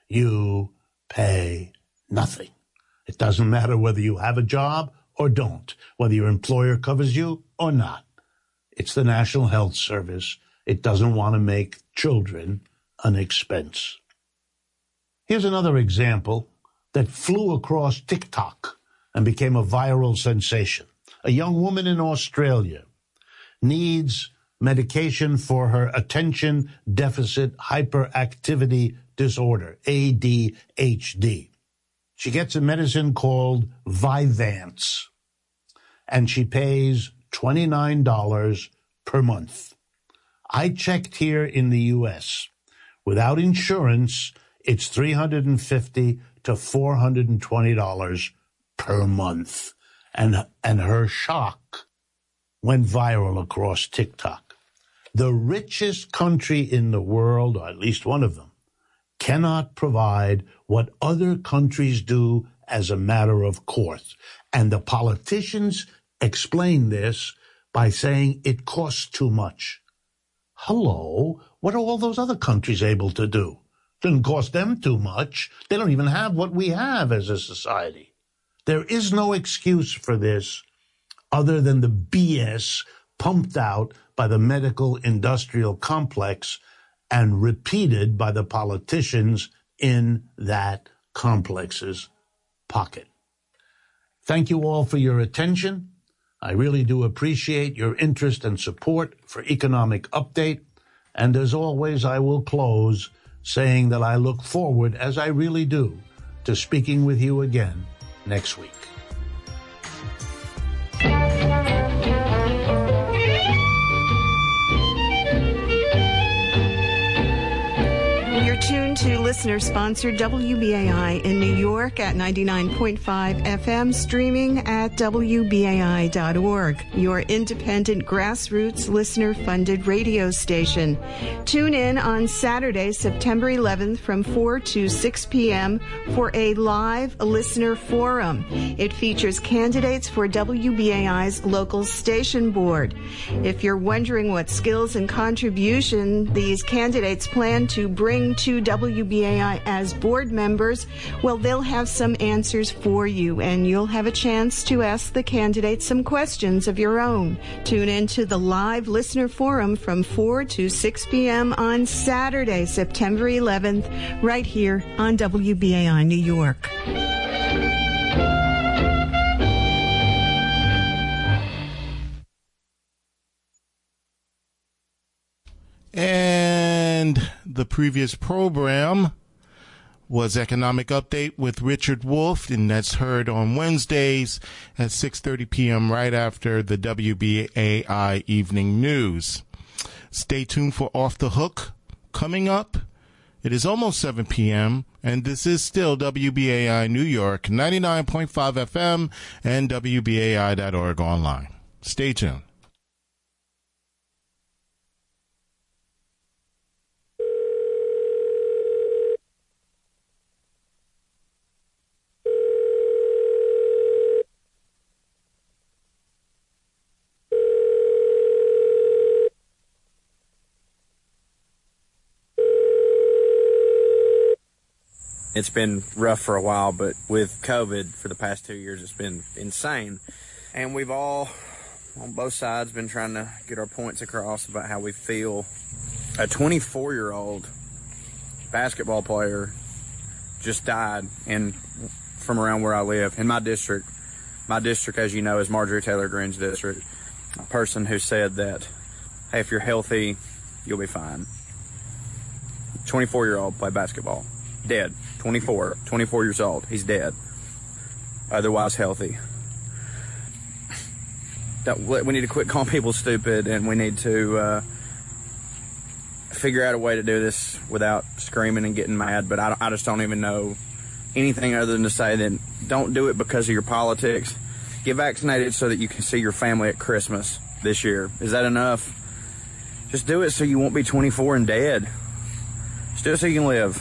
you pay nothing. It doesn't matter whether you have a job or don't, whether your employer covers you or not. It's the National Health Service. It doesn't want to make children an expense. Here's another example that flew across TikTok and became a viral sensation. A young woman in Australia needs medication for her attention deficit hyperactivity disorder, ADHD. She gets a medicine called Vyvanse, and she pays $29 per month. I checked here in the U.S. Without insurance, it's $350 to $420 per month. And her shock went viral across TikTok. The richest country in the world, or at least one of them, cannot provide what other countries do as a matter of course. And the politicians explain this by saying it costs too much. Hello, what are all those other countries able to do? Doesn't cost them too much. They don't even have what we have as a society. There is no excuse for this other than the BS pumped out by the medical industrial complex and repeated by the politicians in that complex's pocket. Thank you all for your attention. I really do appreciate your interest and support for Economic Update. And as always, I will close saying that I look forward, as I really do, to speaking with you again next week. You're tuned to listener-sponsored WBAI in New York at 99.5 FM, streaming at WBAI.org, your independent grassroots listener-funded radio station. Tune in on Saturday, September 11th from 4 to 6 p.m. for a live listener forum. It features candidates for WBAI's local station board. If you're wondering what skills and contribution these candidates plan to bring to WBAI as board members, well, they'll have some answers for you, and you'll have a chance to ask the candidates some questions of your own. Tune in to the live listener forum from 4 to 6 p.m. on Saturday, September 11th, right here on WBAI New York. And the previous program was Economic Update with Richard Wolff, and that's heard on Wednesdays at 6:30 p.m. right after the WBAI Evening News. Stay tuned for Off the Hook coming up. It is almost 7 p.m., and this is still WBAI New York, 99.5 FM and WBAI.org online. Stay tuned. It's been rough for a while, but with COVID for the past 2 years, it's been insane. And we've all, on both sides, been trying to get our points across about how we feel. A 24-year-old basketball player just died from around where I live, in my district. My district, as you know, is Marjorie Taylor Greene's district. A person who said that, hey, if you're healthy, you'll be fine. 24-year-old played basketball. Dead. 24 years old. He's dead. Otherwise healthy. We need to quit calling people stupid, and we need to figure out a way to do this without screaming and getting mad. But I just don't even know anything other than to say that don't do it because of your politics. Get vaccinated so that you can see your family at Christmas this year. Is that enough? Just do it so you won't be 24 and dead. Just do it so you can live.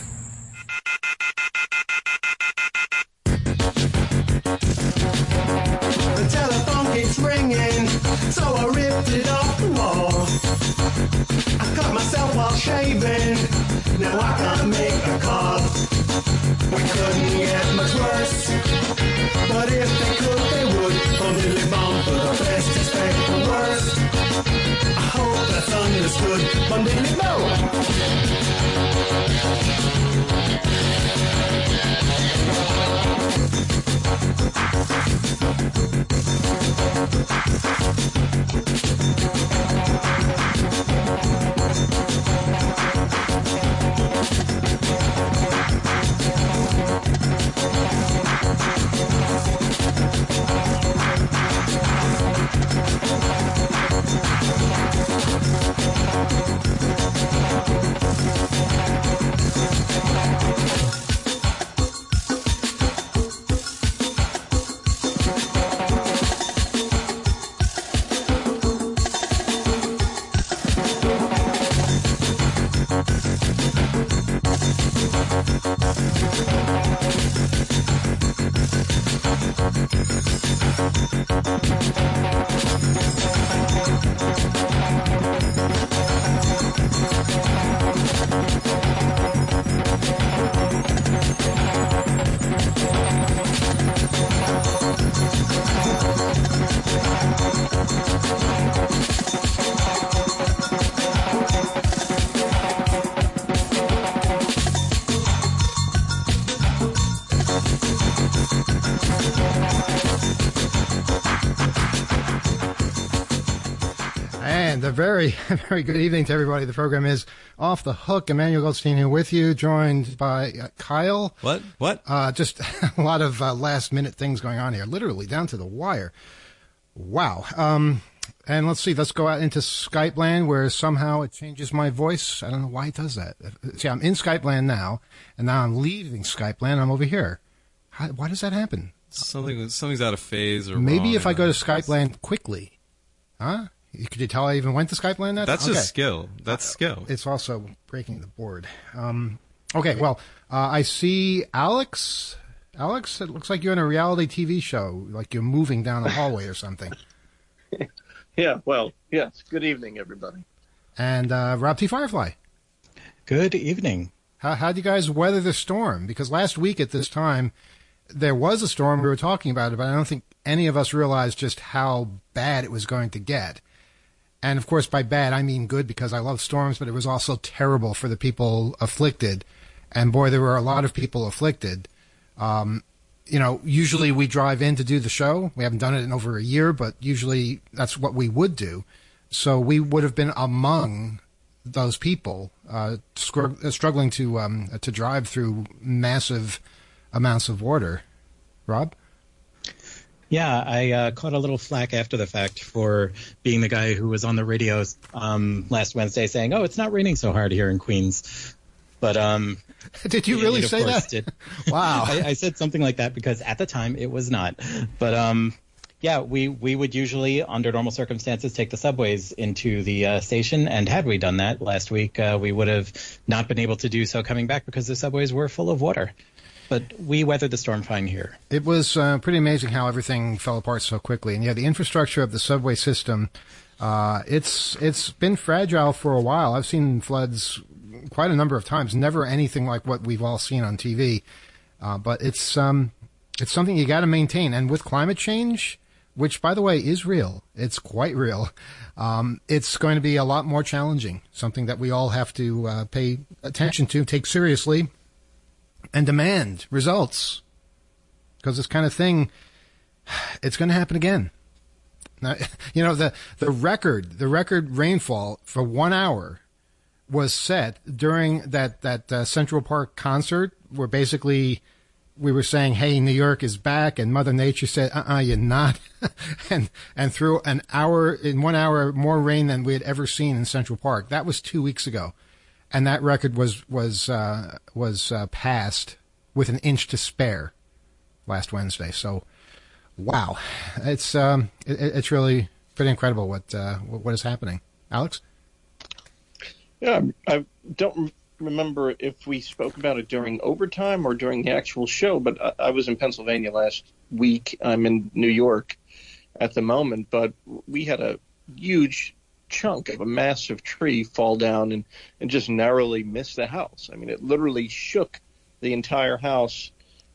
So I ripped it off the wall. I cut myself while shaving. Now I can't make a call. couldn't get much worse. But if they could, they would. Bum diddly bum for the best, expect the worst. I hope that's understood. Bum diddly bum. Very, very good evening to everybody. The program is Off the Hook. Emmanuel Goldstein here with you, joined by Kyle. What? Just a lot of last-minute things going on here, literally down to the wire. Wow. And let's see, let's go out into Skype land where somehow it changes my voice. I don't know why it does that. See, I'm in Skype land now, and now I'm leaving Skype land. I'm over here. Why does that happen? Something's out of phase or maybe wrong, if I go to Skype land quickly. Huh? Could you tell I even went to Skype land? That's okay. Just skill. That's skill. It's also breaking the board. Okay, well, I see Alex. Alex, it looks like you're in a reality TV show, like you're moving down the hallway or something. Yeah, well, yes. Good evening, everybody. And Rob T. Firefly. Good evening. How'd you guys weather the storm? Because last week at this time, there was a storm. We were talking about it, but I don't think any of us realized just how bad it was going to get. And, of course, by bad, I mean good because I love storms, but it was also terrible for the people afflicted. And, boy, there were a lot of people afflicted. Usually we drive in to do the show. We haven't done it in over a year, but usually that's what we would do. So we would have been among those people struggling to drive through massive amounts of water. Rob? Yeah, I caught a little flack after the fact for being the guy who was on the radio last Wednesday saying, "Oh, it's not raining so hard here in Queens." But did you really say that? Wow. I said something like that because at the time it was not. But yeah, we would usually, under normal circumstances, take the subways into the station. And had we done that last week, we would have not been able to do so coming back because the subways were full of water. But we weathered the storm fine here. It was pretty amazing how everything fell apart so quickly. And yeah, the infrastructure of the subway system, it's been fragile for a while. I've seen floods quite a number of times, never anything like what we've all seen on TV. But it's something you got to maintain. And with climate change, which, by the way, is real, it's quite real, it's going to be a lot more challenging, something that we all have to pay attention to, take seriously, and demand results, because this kind of thing, it's going to happen again. Now, the record rainfall for 1 hour was set during that Central Park concert, where basically we were saying, "Hey, New York is back," and Mother Nature said, "You're not," and threw in 1 hour more rain than we had ever seen in Central Park. That was 2 weeks ago. And that record was passed with an inch to spare last Wednesday. So, wow, it's really pretty incredible what is happening. Alex? Yeah, I don't remember if we spoke about it during overtime or during the actual show, but I was in Pennsylvania last week. I'm in New York at the moment, but we had a huge chunk of a massive tree fall down and just narrowly miss the house. I mean, it literally shook the entire house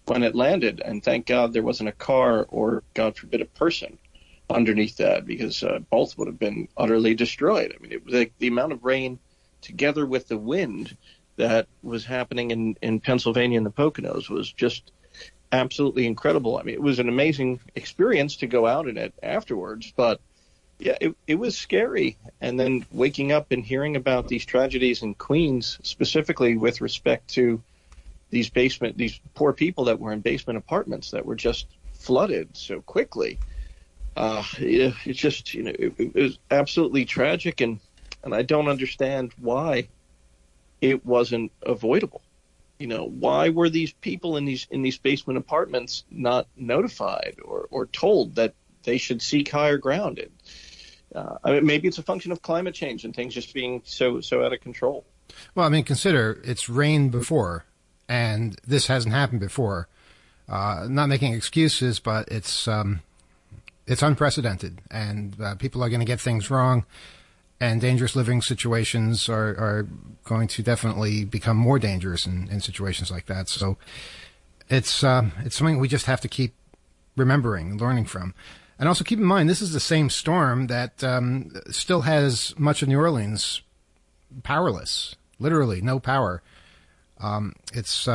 when it landed. And thank God there wasn't a car or, God forbid, a person underneath that, because both would have been utterly destroyed. I mean, it was the amount of rain together with the wind that was happening in Pennsylvania and the Poconos was just absolutely incredible. I mean, it was an amazing experience to go out in it afterwards, but yeah, it was scary. And then waking up and hearing about these tragedies in Queens, specifically with respect to these poor people that were in basement apartments that were just flooded so quickly. It's just, it was absolutely tragic, and I don't understand why it wasn't avoidable. Why were these people in these basement apartments not notified or told that they should seek higher ground? I mean, maybe it's a function of climate change and things just being so out of control. Well, I mean, consider it's rained before, and this hasn't happened before. Not making excuses, but it's unprecedented, and people are going to get things wrong, and dangerous living situations are going to definitely become more dangerous in situations like that. So it's something we just have to keep remembering and learning from. And also keep in mind, this is the same storm that still has much of New Orleans powerless, literally no power. It's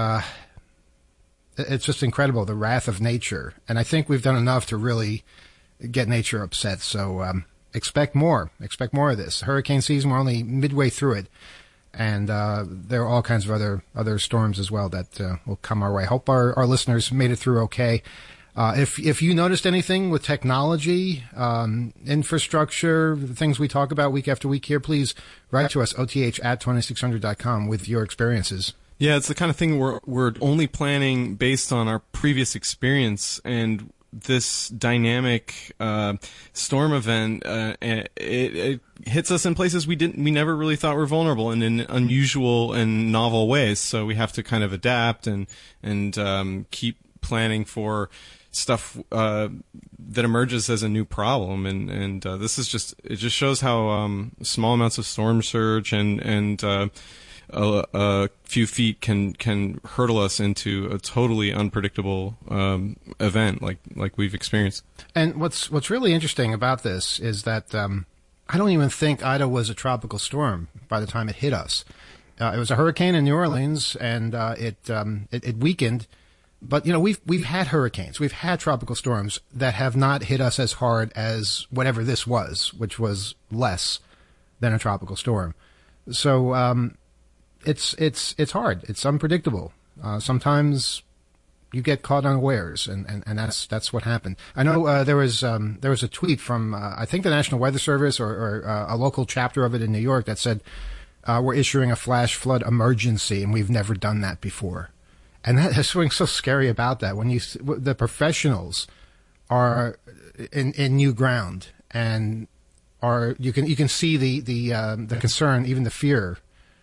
just incredible, the wrath of nature. And I think we've done enough to really get nature upset. So expect more. Expect more of this. Hurricane season, we're only midway through it. And there are all kinds of other storms as well that will come our way. Hope our listeners made it through okay. If you noticed anything with technology, infrastructure, the things we talk about week after week here, please write to us, oth@2600.com, with your experiences. Yeah, it's the kind of thing we're only planning based on our previous experience, and this dynamic storm event it hits us in places we never really thought were vulnerable, and in unusual and novel ways. So we have to kind of adapt and keep planning for stuff that emerges as a new problem, and this is just shows how small amounts of storm surge and a few feet can hurtle us into a totally unpredictable event like we've experienced. And what's really interesting about this is that I don't even think Ida was a tropical storm by the time it hit us. It was a hurricane in New Orleans, and it weakened. But we've had hurricanes, we've had tropical storms that have not hit us as hard as whatever this was, which was less than a tropical storm. So it's hard. It's unpredictable. Sometimes you get caught unawares, and that's what happened. I know there was a tweet from I think the National Weather Service or a local chapter of it in New York that said we're issuing a flash flood emergency, and we've never done that before. And there's something so scary about that when the professionals are in new ground, and you can see the concern, even the fear,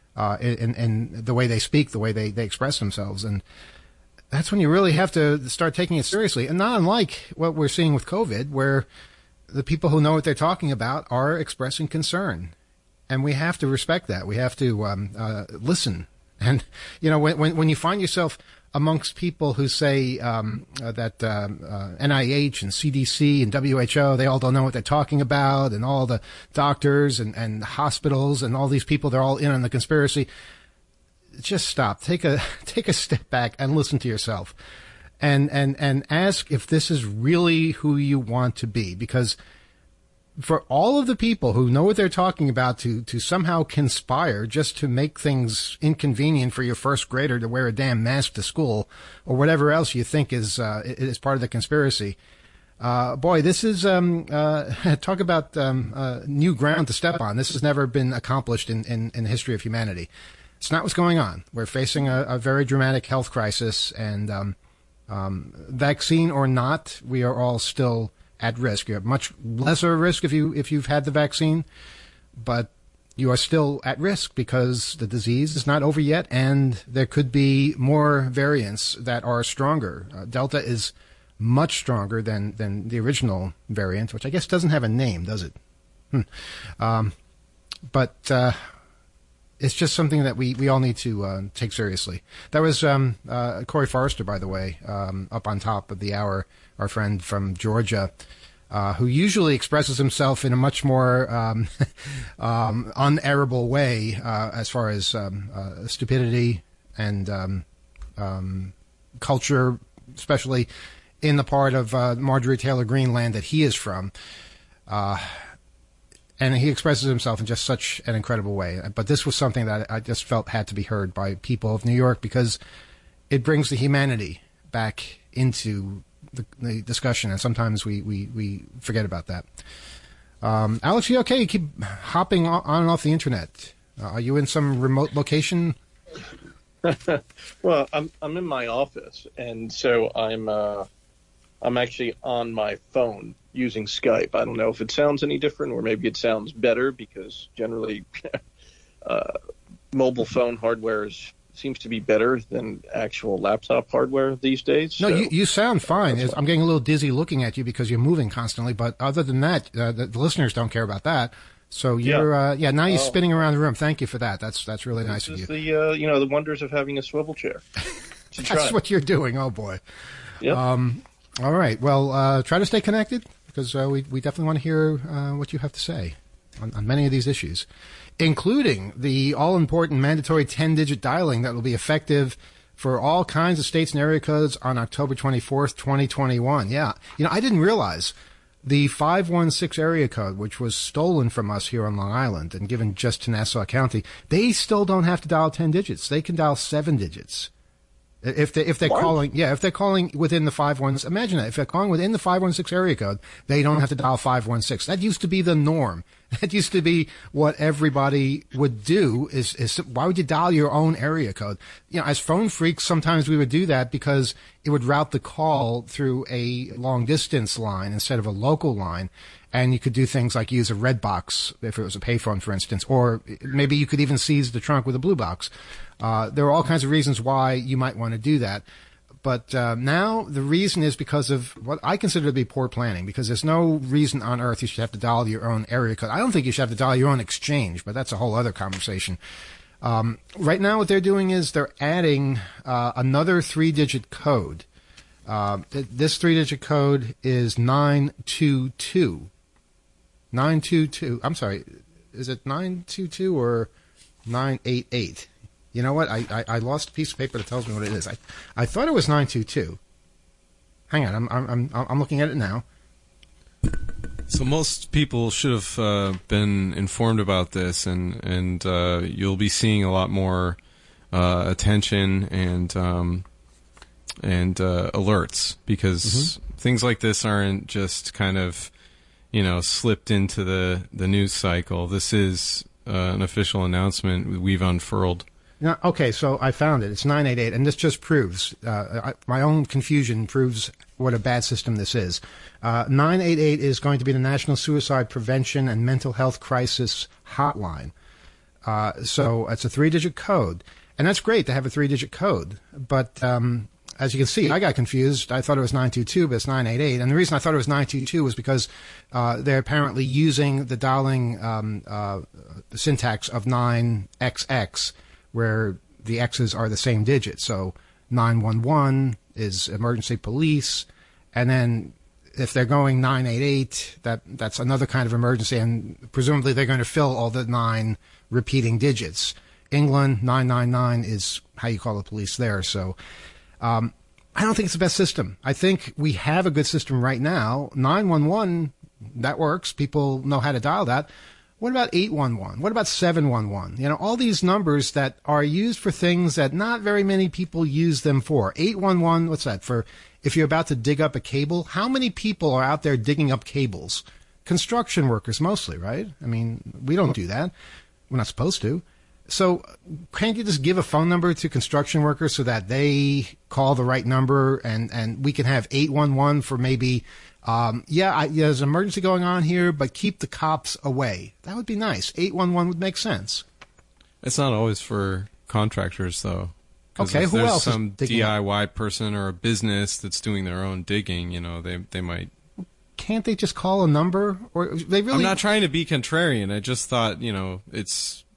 in the way they speak, the way they express themselves, and that's when you really have to start taking it seriously. And not unlike what we're seeing with COVID, where the people who know what they're talking about are expressing concern, and we have to respect that. We have to listen. And, when you find yourself amongst people who say that NIH and CDC and WHO, they all don't know what they're talking about, and all the doctors and hospitals and all these people, they're all in on the conspiracy, just stop. Take a step back and listen to yourself. And ask if this is really who you want to be. Because for all of the people who know what they're talking about to somehow conspire just to make things inconvenient for your first grader to wear a damn mask to school or whatever else you think is part of the conspiracy. Boy, this is, talk about, new ground to step on. This has never been accomplished in the history of humanity. It's not what's going on. We're facing a very dramatic health crisis, and, vaccine or not, we are all still at risk. You have much lesser risk if you've had the vaccine, but you are still at risk because the disease is not over yet, and there could be more variants that are stronger. Delta is much stronger than the original variant, which I guess doesn't have a name, does it? But it's just something that we all need to take seriously. That was Corey Forrester, by the way, up on top of the hour, our friend from Georgia, who usually expresses himself in a much more unerrable way as far as stupidity and culture, especially in the part of Marjorie Taylor Greene land that he is from. And he expresses himself in just such an incredible way. But this was something that I just felt had to be heard by people of New York because it brings the humanity back into the discussion, and sometimes we forget about that. Alex, you okay? You keep hopping on and off the internet. Are you in some remote location? Well, I'm in my office, and so I'm actually on my phone using Skype. I don't know if it sounds any different, or maybe it sounds better because generally mobile phone hardware seems to be better than actual laptop hardware these days. No, so. you sound fine. I'm getting a little dizzy looking at you because you're moving constantly. But other than that, the listeners don't care about that. So you're now you're spinning around the room. Thank you for that. That's really nice of you. The wonders of having a swivel chair. That's what you're doing. Oh boy. Yep. All right. Well, try to stay connected because we definitely want to hear what you have to say on many of these issues, including the all-important mandatory 10-digit dialing that will be effective for all kinds of states and area codes on October 24th, 2021. Yeah. I didn't realize the 516 area code, which was stolen from us here on Long Island and given just to Nassau County, they still don't have to dial 10 digits. They can dial 7 digits. If they're calling within the 516, imagine that. If they're calling within the 516 area code, they don't have to dial 516. That used to be the norm. That used to be what everybody would do is why would you dial your own area code? As phone freaks, sometimes we would do that because it would route the call through a long distance line instead of a local line. And you could do things like use a red box if it was a payphone, for instance, or maybe you could even seize the trunk with a blue box. There are all kinds of reasons why you might want to do that. But now the reason is because of what I consider to be poor planning, because there's no reason on earth you should have to dial your own area code. I don't think you should have to dial your own exchange, but that's a whole other conversation. Right now what they're doing is they're adding another 3-digit code. This 3-digit code is 922. 922. I'm sorry. Is it 922 or 988? You know what? I lost a piece of paper that tells me what it is. I thought it was 922. Hang on. I'm looking at it now. So most people should have been informed about this, and you'll be seeing a lot more attention and alerts because things like this aren't just kind of slipped into the news cycle. This is an official announcement we've unfurled. Now, okay, so I found it. It's 988, and this just proves, my own confusion proves what a bad system this is. 988 is going to be the National Suicide Prevention and Mental Health Crisis Hotline. So it's a 3-digit code, and that's great to have a 3-digit code, but as you can see, I got confused. I thought it was 922, but it's 988. And the reason I thought it was 922 was because they're apparently using the dialing syntax of 9XX, where the X's are the same digit. So 911 is emergency police, and then if they're going 988, that's another kind of emergency, and presumably they're going to fill all the 9 repeating digits. England, 999 is how you call the police there. So I don't think it's the best system. I think we have a good system right now. 911, that works. People know how to dial that. What about 811? What about 711? All these numbers that are used for things that not very many people use them for. 811, what's that? For if you're about to dig up a cable, how many people are out there digging up cables? Construction workers mostly, right? I mean, we don't do that. We're not supposed to. So can't you just give a phone number to construction workers so that they call the right number and we can have 811 for maybe, there's an emergency going on here, but keep the cops away. That would be nice. 811 would make sense. It's not always for contractors, though. Okay, if who there's else some is digging DIY person or a business that's doing their own digging, they might. Can't they just call a number? Or they really? I'm not trying to be contrarian. I just thought, it's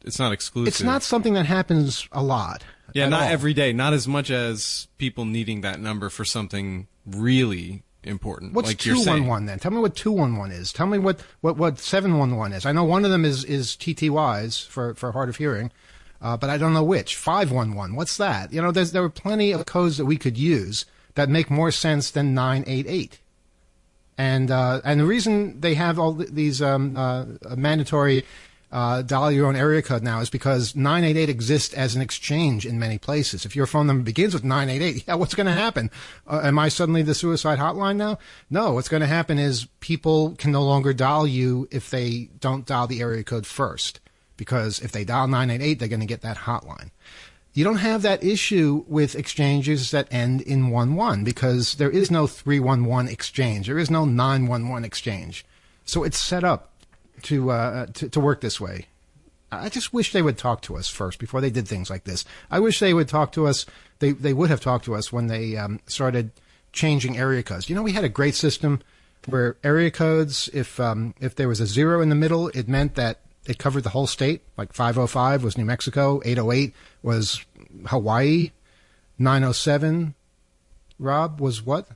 it's not exclusive. It's not something that happens a lot. Yeah, not all. every day. Not as much as people needing that number for something really important. What's like 211 then? Tell me what 211 is. Tell me what 711 is. I know one of them is TTYs for hard of hearing, but I don't know which. 511. What's that? You know, there were plenty of codes that we could use that make more sense than 988. And the reason they have all these mandatory dial your own area code now is because 988 exists as an exchange in many places. If your phone number begins with 988, yeah, what's going to happen? Am I suddenly the suicide hotline now? No, what's going to happen is people can no longer dial you if they don't dial the area code first, because if they dial 988, they're going to get that hotline. You don't have that issue with exchanges that end in 11 because there is no 311 exchange. There is no 911 exchange. So it's set up to work this way. I just wish they would talk to us first before they did things like this. I wish they would talk to us. They would have talked to us when they started changing area codes. You know, we had a great system where area codes, if there was a 0 in the middle, it meant that it covered the whole state. Like 505 was New Mexico, 808 was Hawaii, 907, Rob, was what?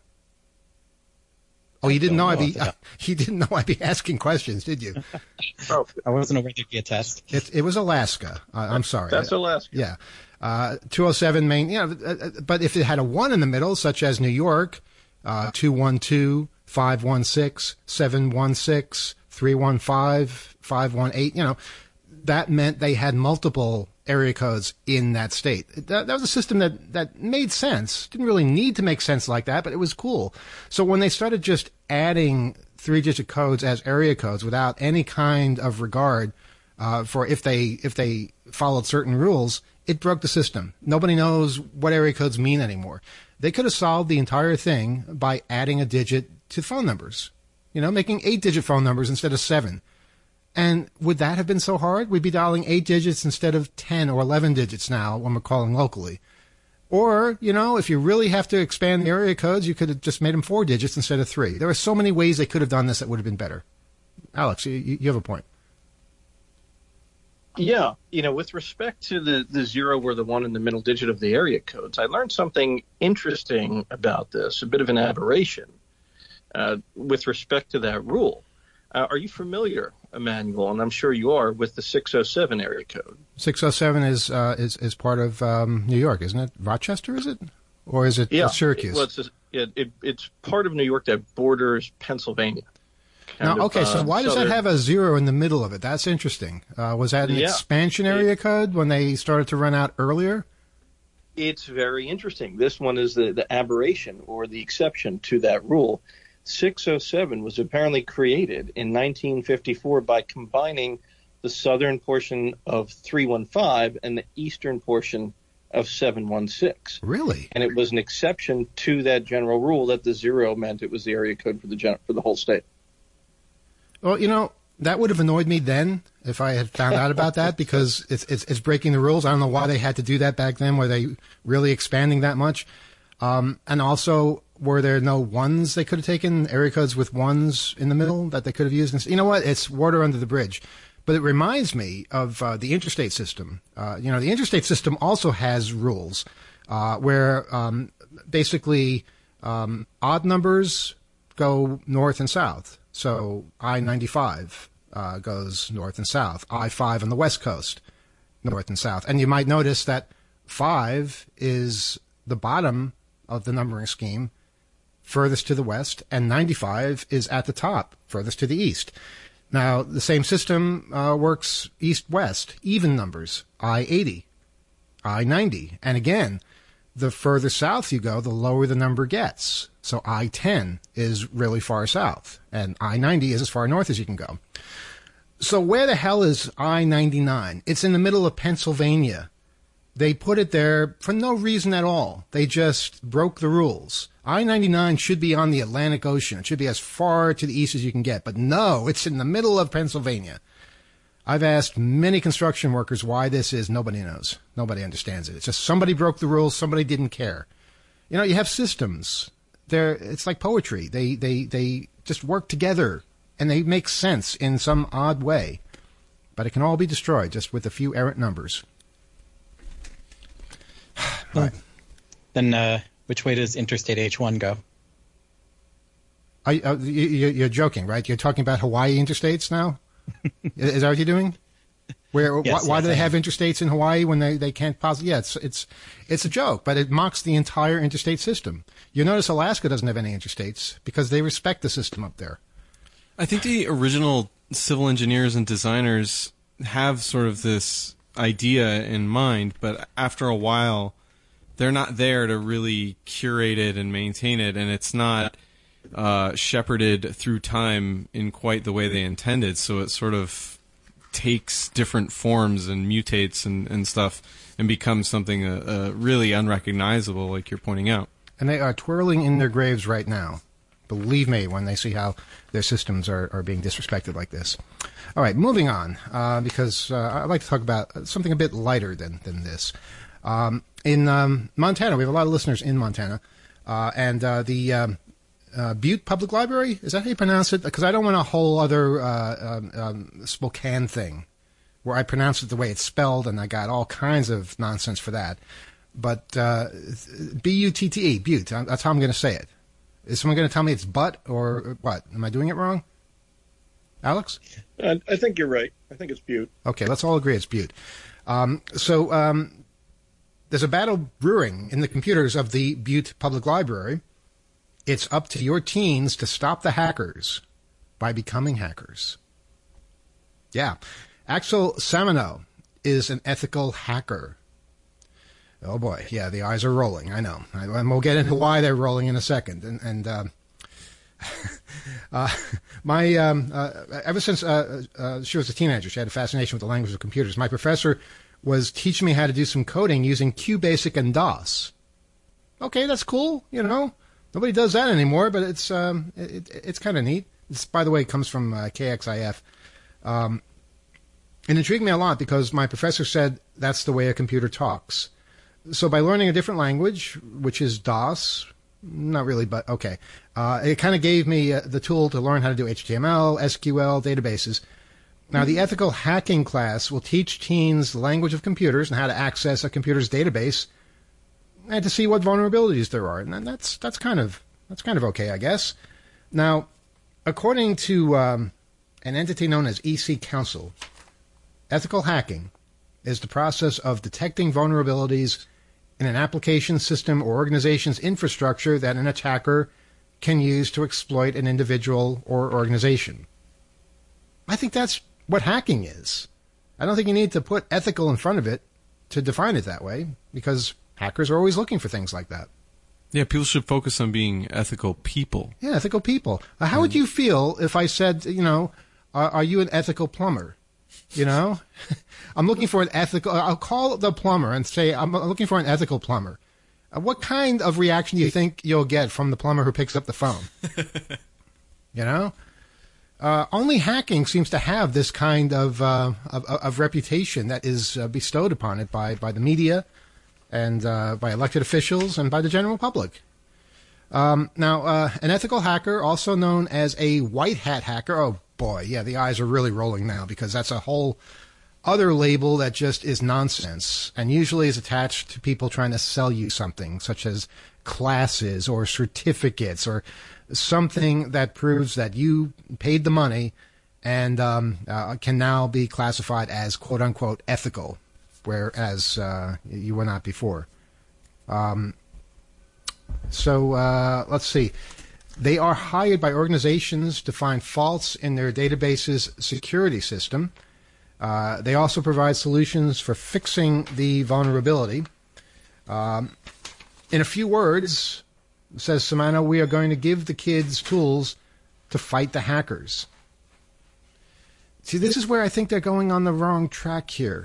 Oh, you didn't know I'd be asking questions, did you? Oh, I wasn't aware there'd be a test. It was Alaska. I'm sorry. That's Alaska. Yeah. 207 Maine, but if it had a 1 in the middle, such as New York, 212, 516, 716, 315, 518, that meant they had multiple area codes in that state. That was a system that made sense. Didn't really need to make sense like that, but it was cool. So when they started just adding 3-digit codes as area codes without any kind of regard for if they followed certain rules, it broke the system. Nobody knows what area codes mean anymore. They could have solved the entire thing by adding a digit to phone numbers, making 8-digit phone numbers instead of 7. And would that have been so hard? We'd be dialing 8 digits instead of 10 or 11 digits now when we're calling locally. Or, if you really have to expand the area codes, you could have just made them 4 digits instead of 3. There are so many ways they could have done this that would have been better. Alex, you have a point. Yeah. With respect to the 0 or the 1 in the middle digit of the area codes, I learned something interesting about this, a bit of an aberration with respect to that rule. Are you familiar, Emmanuel, and I'm sure you are, with the 607 area code? 607 is part of New York, isn't it? Rochester, is it? Or is it Syracuse? Well, it's part of New York that borders Pennsylvania. So why does that have a 0 in the middle of it? That's interesting. Was that an expansion area code when they started to run out earlier? It's very interesting. This one is the aberration or the exception to that rule. 607 was apparently created in 1954 by combining the southern portion of 315 and the eastern portion of 716. Really? And it was an exception to that general rule that the 0 meant it was the area code for the whole state. Well, that would have annoyed me then if I had found out about that because it's breaking the rules. I don't know why they had to do that back then. Were they really expanding that much? And also, were there no ones they could have taken, area codes with 1s in the middle that they could have used? You know what? It's water under the bridge. But it reminds me of the interstate system. The interstate system also has rules where basically odd numbers go north and south. So I-95 goes north and south. I-5 on the west coast, north and south. And you might notice that 5 is the bottom of the numbering scheme, furthest to the west, and 95 is at the top, furthest to the east. Now, the same system works east-west, even numbers, I-80, I-90. And again, the further south you go, the lower the number gets. So I-10 is really far south, and I-90 is as far north as you can go. So where the hell is I-99? It's in the middle of Pennsylvania. They put it there for no reason at all. They just broke the rules. I-99 should be on the Atlantic Ocean. It should be as far to the east as you can get. But no, it's in the middle of Pennsylvania. I've asked many construction workers why this is. Nobody knows. Nobody understands it. It's just somebody broke the rules. Somebody didn't care. You have systems. It's like poetry. They just work together, and they make sense in some odd way. but it can all be destroyed just with a few errant numbers. Right. Then which way does Interstate H1 go? You're joking, right? You're talking about Hawaii interstates now? Is that what you're doing? Why do they have interstates in Hawaii when they can't possibly? Yeah, it's a joke, but it mocks the entire interstate system. You notice Alaska doesn't have any interstates because they respect the system up there. I think the original civil engineers and designers have sort of this idea in mind, but after a while, they're not there to really curate it and maintain it, and it's not shepherded through time in quite the way they intended. So it sort of takes different forms and mutates and stuff and becomes something really unrecognizable, like you're pointing out. And they are twirling in their graves right now. Believe me, when they see how their systems are being disrespected like this. All right, moving on, because I'd like to talk about something a bit lighter than this. In Montana, we have a lot of listeners in Montana, and the Butte Public Library, is that how you pronounce it? Because I don't want a whole other Spokane thing where I pronounce it the way it's spelled, and I got all kinds of nonsense for that. But B-U-T-T-E, Butte, that's how I'm going to say it. Is someone going to tell me it's butt or what? Am I doing it wrong? Alex? I think you're right. I think it's Butte. Okay, let's all agree it's Butte. So there's a battle brewing in the computers of the Butte Public Library. It's up to your teens to stop the hackers by becoming hackers. Yeah. Axel Samino is an ethical hacker. Oh, boy. Yeah, the eyes are rolling. I know. And we'll get into why they're rolling in a second. Ever since she was a teenager, she had a fascination with the language of computers. My professor was teaching me how to do some coding using QBasic and DOS. Okay, that's cool, you know. Nobody does that anymore, but it's kind of neat. This, by the way, comes from KXIF. It intrigued me a lot because my professor said that's the way a computer talks. So by learning a different language, which is DOS, not really, but okay, it kind of gave me the tool to learn how to do HTML, SQL, databases. Now, the ethical hacking class will teach teens the language of computers and how to access a computer's database and to see what vulnerabilities there are. And that's kind of okay, I guess. Now, according to an entity known as EC Council, ethical hacking is the process of detecting vulnerabilities in an application system or organization's infrastructure that an attacker can use to exploit an individual or organization. I think that's what hacking is. I don't think you need to put ethical in front of it to define it that way, because hackers are always looking for things like that. Yeah, people should focus on being ethical people. Yeah, ethical people. How would you feel if I said, are you an ethical plumber? I'm looking for an ethical... I'll call the plumber and say, I'm looking for an ethical plumber. What kind of reaction do you think you'll get from the plumber who picks up the phone? Only hacking seems to have this kind of reputation that is bestowed upon it by the media and by elected officials and by the general public. Now, an ethical hacker, also known as a white hat hacker, oh boy, yeah, the eyes are really rolling now because that's a whole other label that just is nonsense and usually is attached to people trying to sell you something, such as classes or certificates or something that proves that you paid the money and can now be classified as quote-unquote ethical, whereas you were not before. So let's see. They are hired by organizations to find faults in their database's security system. They also provide solutions for fixing the vulnerability. In a few words, says Samano, we are going to give the kids tools to fight the hackers. See, this is where I think they're going on the wrong track here.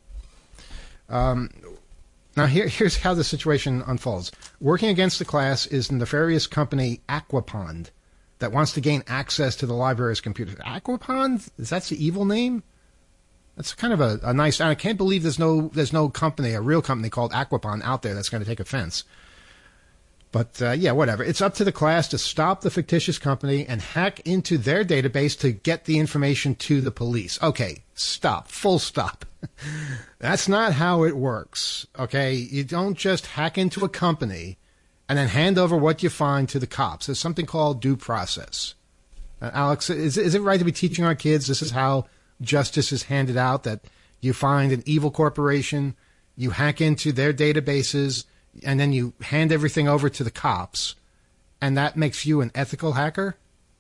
Now, here's how the situation unfolds. Working against the class is the nefarious company Aquapond that wants to gain access to the library's computers. Aquapond? Is that the evil name? That's kind of a nice... I can't believe there's no company, a real company called Aquapond out there that's going to take offense. But, yeah, whatever. It's up to the class to stop the fictitious company and hack into their database to get the information to the police. Okay, stop. Full stop. That's not how it works, okay? You don't just hack into a company and then hand over what you find to the cops. There's something called due process. Alex, is it right to be teaching our kids this is how justice is handed out, that you find an evil corporation, you hack into their databases, and then you hand everything over to the cops, and that makes you an ethical hacker?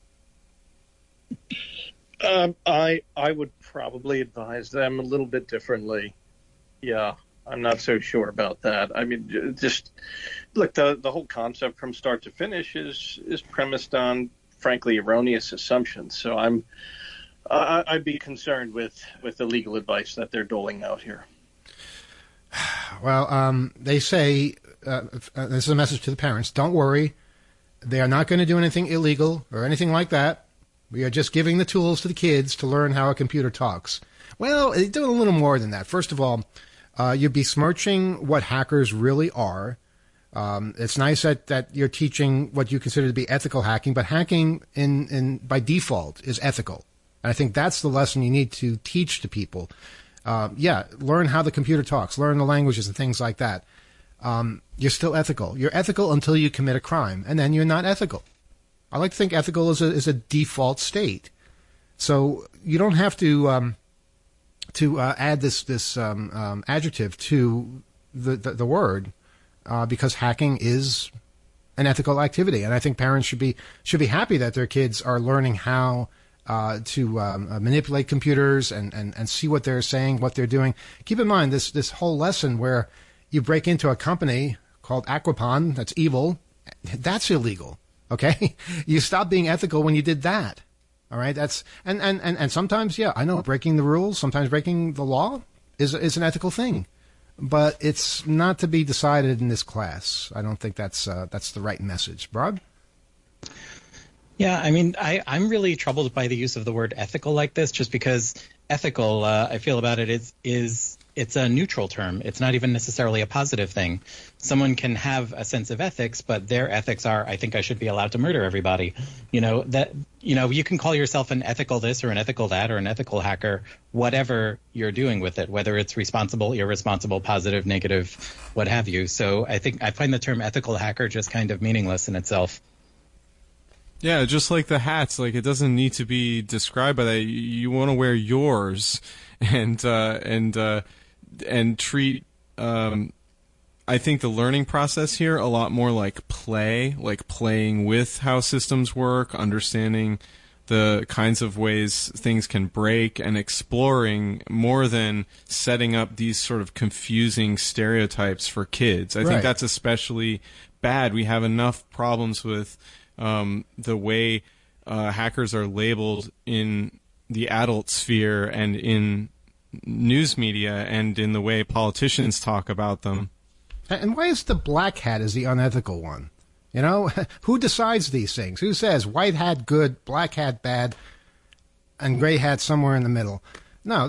I would probably advise them a little bit differently. Yeah, I'm not so sure about that. I mean, just look, the whole concept from start to finish is premised on, frankly, erroneous assumptions. So I'd be concerned with the legal advice that they're doling out here. Well, they say, this is a message to the parents, don't worry. They are not going to do anything illegal or anything like that. We are just giving the tools to the kids to learn how a computer talks. Well, they do a little more than that. First of all, you're besmirching what hackers really are. It's nice that you're teaching what you consider to be ethical hacking, but hacking by default is ethical. And I think that's the lesson you need to teach to people. Learn how the computer talks, learn the languages and things like that. You're still ethical. You're ethical until you commit a crime, and then you're not ethical. I like to think ethical is a default state. So you don't have to add this adjective to the word because hacking is an ethical activity, and I think parents should be happy that their kids are learning how to manipulate computers and see what they're saying, what they're doing. Keep in mind this whole lesson where you break into a company called Aquapon that's evil, that's illegal. Okay, you stop being ethical when you did that. All right, that's and sometimes, yeah, I know breaking the rules, sometimes breaking the law is an ethical thing, but it's not to be decided in this class. I don't think that's the right message. Brad? Yeah, I mean, I'm really troubled by the use of the word ethical like this, just because ethical, I feel about it is it's a neutral term. It's not even necessarily a positive thing. Someone can have a sense of ethics, but their ethics are, I think I should be allowed to murder everybody. You can call yourself an ethical this or an ethical that or an ethical hacker, whatever you're doing with it, whether it's responsible, irresponsible, positive, negative, what have you. So I find the term ethical hacker just kind of meaningless in itself. Yeah, just like the hats, like it doesn't need to be described by that. You want to wear yours and treat I think the learning process here a lot more like play, like playing with how systems work, understanding the kinds of ways things can break, and exploring more than setting up these sort of confusing stereotypes for kids. I think that's especially bad. We have enough problems with the way hackers are labeled in the adult sphere and in news media and in the way politicians talk about them. And why is the black hat is the unethical one? You know, who decides these things? Who says white hat good, black hat bad, and gray hat somewhere in the middle? No,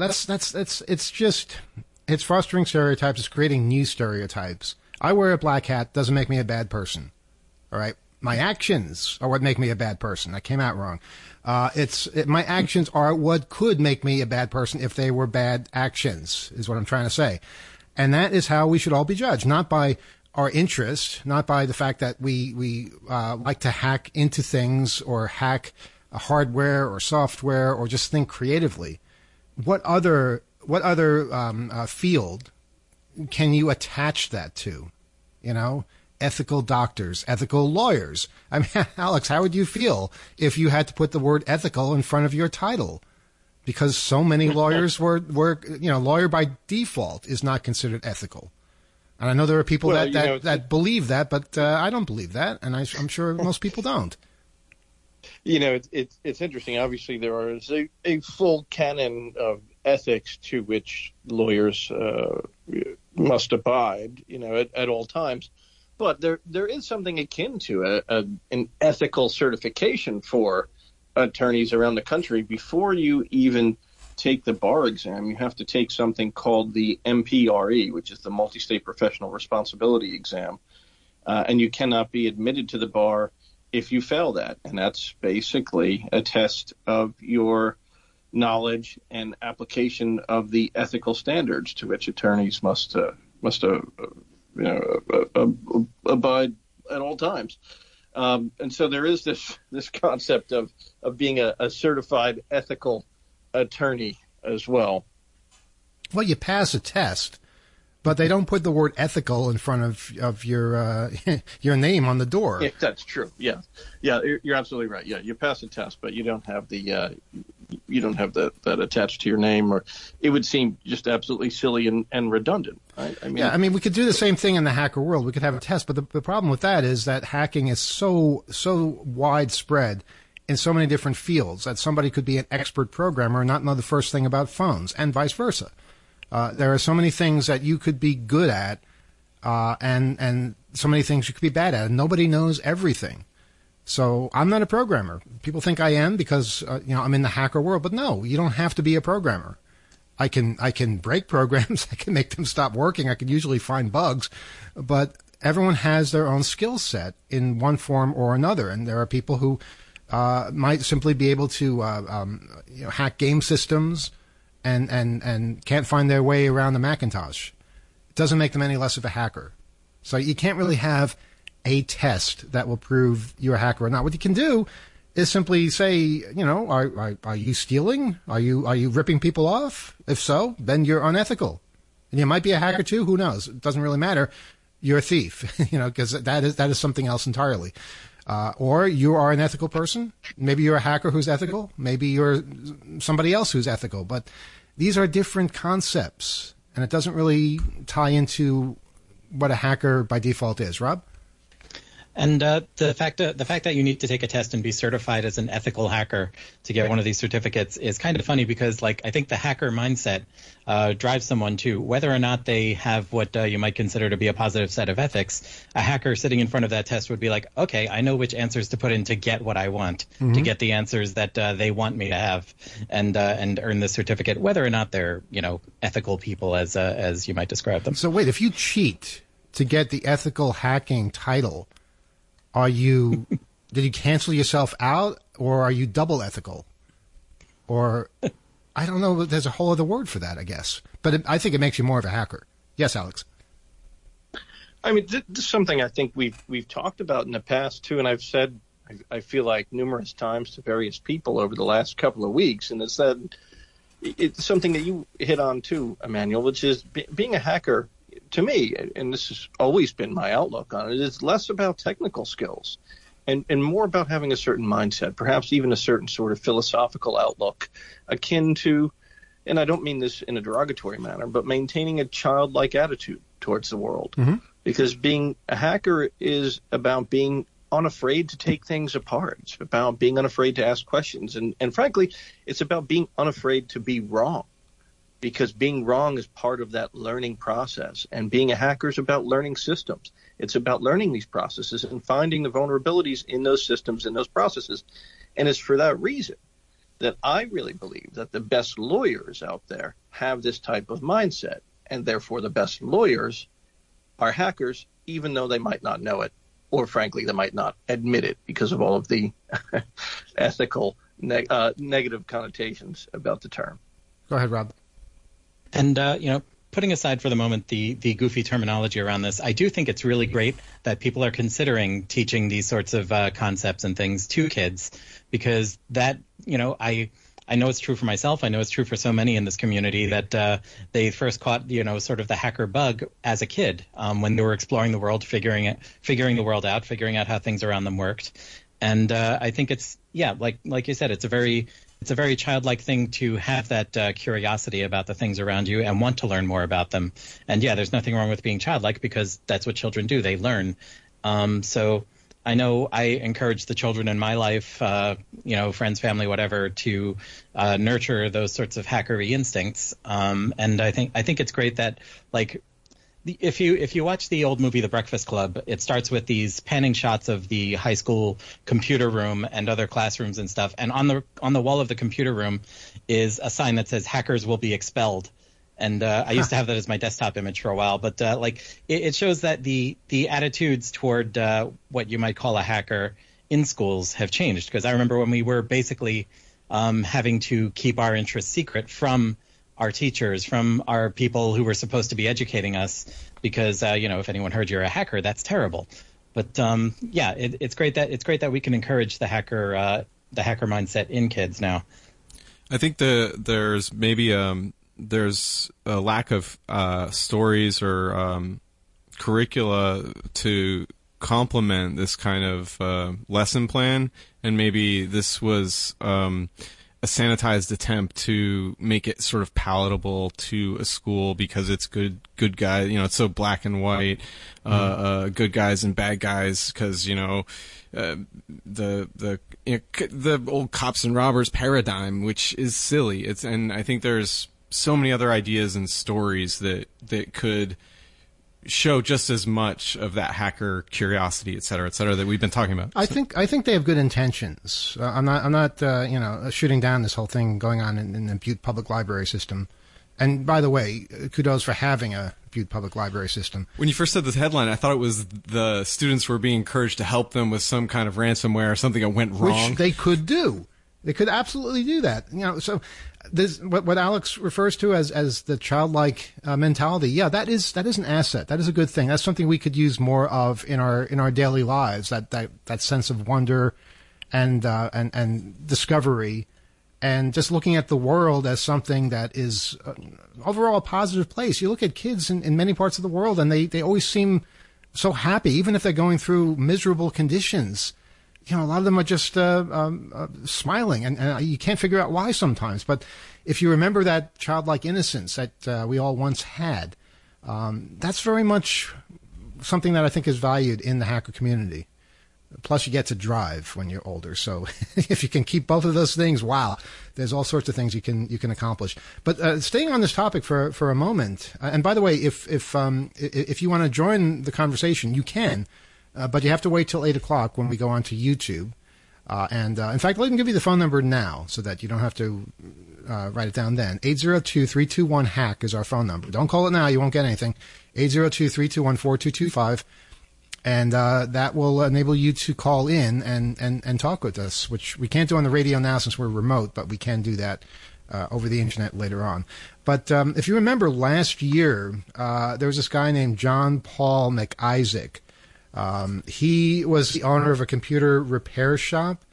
it's fostering stereotypes. It's creating new stereotypes. I wear a black hat doesn't make me a bad person. All right. My actions are what make me a bad person. That came out wrong. My actions are what could make me a bad person if they were bad actions, is what I'm trying to say. And that is how we should all be judged, not by our interest, not by the fact that we like to hack into things or hack hardware or software or just think creatively. What other field can you attach that to? You know? Ethical doctors, ethical lawyers. I mean, Alex, how would you feel if you had to put the word ethical in front of your title? Because so many lawyers were lawyer by default is not considered ethical. And I know there are people that believe that, but I don't believe that, and I'm sure most people don't. You know, it's interesting. Obviously, there is a full canon of ethics to which lawyers must abide, at all times. But there is something akin to an ethical certification for attorneys around the country. Before you even take the bar exam, you have to take something called the MPRE, which is the Multi-State Professional Responsibility Exam. and you cannot be admitted to the bar if you fail that. And that's basically a test of your knowledge and application of the ethical standards to which attorneys must abide at all times. And so there is this concept of being a certified ethical attorney as well. Well, you pass a test, but they don't put the word ethical in front of your your name on the door. Yeah, that's true. Yeah, you're absolutely right. Yeah, you pass a test, but you don't have that attached to your name, or it would seem just absolutely silly and redundant. Right? I mean, we could do the same thing in the hacker world. We could have a test, but the problem with that is that hacking is so widespread in so many different fields that somebody could be an expert programmer and not know the first thing about phones, and vice versa. There are so many things that you could be good at, and so many things you could be bad at, and nobody knows everything. So I'm not a programmer. People think I am because I'm in the hacker world, but no, you don't have to be a programmer. I can break programs, I can make them stop working, I can usually find bugs, but everyone has their own skill set in one form or another, and there are people who might simply be able to hack game systems and can't find their way around the Macintosh. It doesn't make them any less of a hacker. So you can't really have a test that will prove you're a hacker or not. What you can do is simply say, are you stealing? Are you ripping people off? If so, then you're unethical. And you might be a hacker too. Who knows? It doesn't really matter. You're a thief, because that is something else entirely. Or you are an ethical person. Maybe you're a hacker who's ethical. Maybe you're somebody else who's ethical. But these are different concepts, and it doesn't really tie into what a hacker by default is. Rob? And the fact that you need to take a test and be certified as an ethical hacker to get one of these certificates is kind of funny because, I think the hacker mindset drives someone to whether or not they have what you might consider to be a positive set of ethics. A hacker sitting in front of that test would be like, okay, I know which answers to put in to get what I want, to get the answers that they want me to have, and earn this certificate, whether or not they're ethical people as you might describe them. So wait, if you cheat to get the ethical hacking title, did you cancel yourself out, or are you double ethical? Or, I don't know, there's a whole other word for that, I guess. But I think it makes you more of a hacker. Yes, Alex? I mean, this is something I think we've talked about in the past, too, and I've said, I feel like, numerous times to various people over the last couple of weeks, and it's something that you hit on, too, Emmanuel, which is being a hacker. To me, and this has always been my outlook on it, is less about technical skills and more about having a certain mindset, perhaps even a certain sort of philosophical outlook akin to, and I don't mean this in a derogatory manner, but maintaining a childlike attitude towards the world. Mm-hmm. Because being a hacker is about being unafraid to take things apart. It's about being unafraid to ask questions. And frankly, it's about being unafraid to be wrong. Because being wrong is part of that learning process. And being a hacker is about learning systems. It's about learning these processes and finding the vulnerabilities in those systems and those processes. And it's for that reason that I really believe that the best lawyers out there have this type of mindset. And therefore the best lawyers are hackers, even though they might not know it. Or frankly, they might not admit it because of all of the ethical negative connotations about the term. Go ahead, Rob. And, putting aside for the moment the goofy terminology around this, I do think it's really great that people are considering teaching these sorts of concepts and things to kids, because that, I know it's true for myself. I know it's true for so many in this community that they first caught, sort of the hacker bug as a kid when they were exploring the world, figuring the world out, figuring out how things around them worked. And I think it's, like you said, it's a very childlike thing to have that curiosity about the things around you and want to learn more about them. And there's nothing wrong with being childlike because that's what children do. They learn. So I know I encourage the children in my life, friends, family, whatever, to nurture those sorts of hackery instincts. And I think it's great that, if you watch the old movie The Breakfast Club, it starts with these panning shots of the high school computer room and other classrooms and stuff. And on the wall of the computer room is a sign that says hackers will be expelled. And I used to have that as my desktop image for a while, but it shows that the attitudes toward what you might call a hacker in schools have changed. Because I remember when we were basically having to keep our interests secret from our teachers, from our people who were supposed to be educating us, because if anyone heard you're a hacker, that's terrible. But it's great that we can encourage the hacker mindset in kids now. I think there's maybe there's a lack of stories or curricula to complement this kind of lesson plan, and maybe this was a sanitized attempt to make it sort of palatable to a school because it's good guys, it's so black and white, good guys and bad guys, because the old cops and robbers paradigm, which is silly. And I think there's so many other ideas and stories that could show just as much of that hacker curiosity, et cetera, that we've been talking about. I think they have good intentions. I'm not shooting down this whole thing going on in the Butte Public Library system. And by the way, kudos for having a Butte Public Library system. When you first said this headline, I thought it was the students were being encouraged to help them with some kind of ransomware or something that went wrong. Which they could do. They could absolutely do that. So this, what Alex refers to as the childlike mentality. Yeah, that is an asset. That is a good thing. That's something we could use more of in our daily lives. That sense of wonder and discovery, and just looking at the world as something that is overall a positive place. You look at kids in many parts of the world, and they always seem so happy, even if they're going through miserable conditions. A lot of them are just smiling, and you can't figure out why sometimes. But if you remember that childlike innocence that we all once had, that's very much something that I think is valued in the hacker community. Plus, you get to drive when you're older. So if you can keep both of those things, wow, there's all sorts of things you can accomplish. But staying on this topic for a moment, and by the way, if you want to join the conversation, you can. But you have to wait till 8 o'clock when we go on to YouTube. In fact, let me give you the phone number now so that you don't have to write it down then. 802-321-HACK is our phone number. Don't call it now. You won't get anything. 802-321-4225. And that will enable you to call in and talk with us, which we can't do on the radio now since we're remote, but we can do that over the Internet later on. But if you remember last year, there was this guy named John Paul McIsaac. He was the owner of a computer repair shop,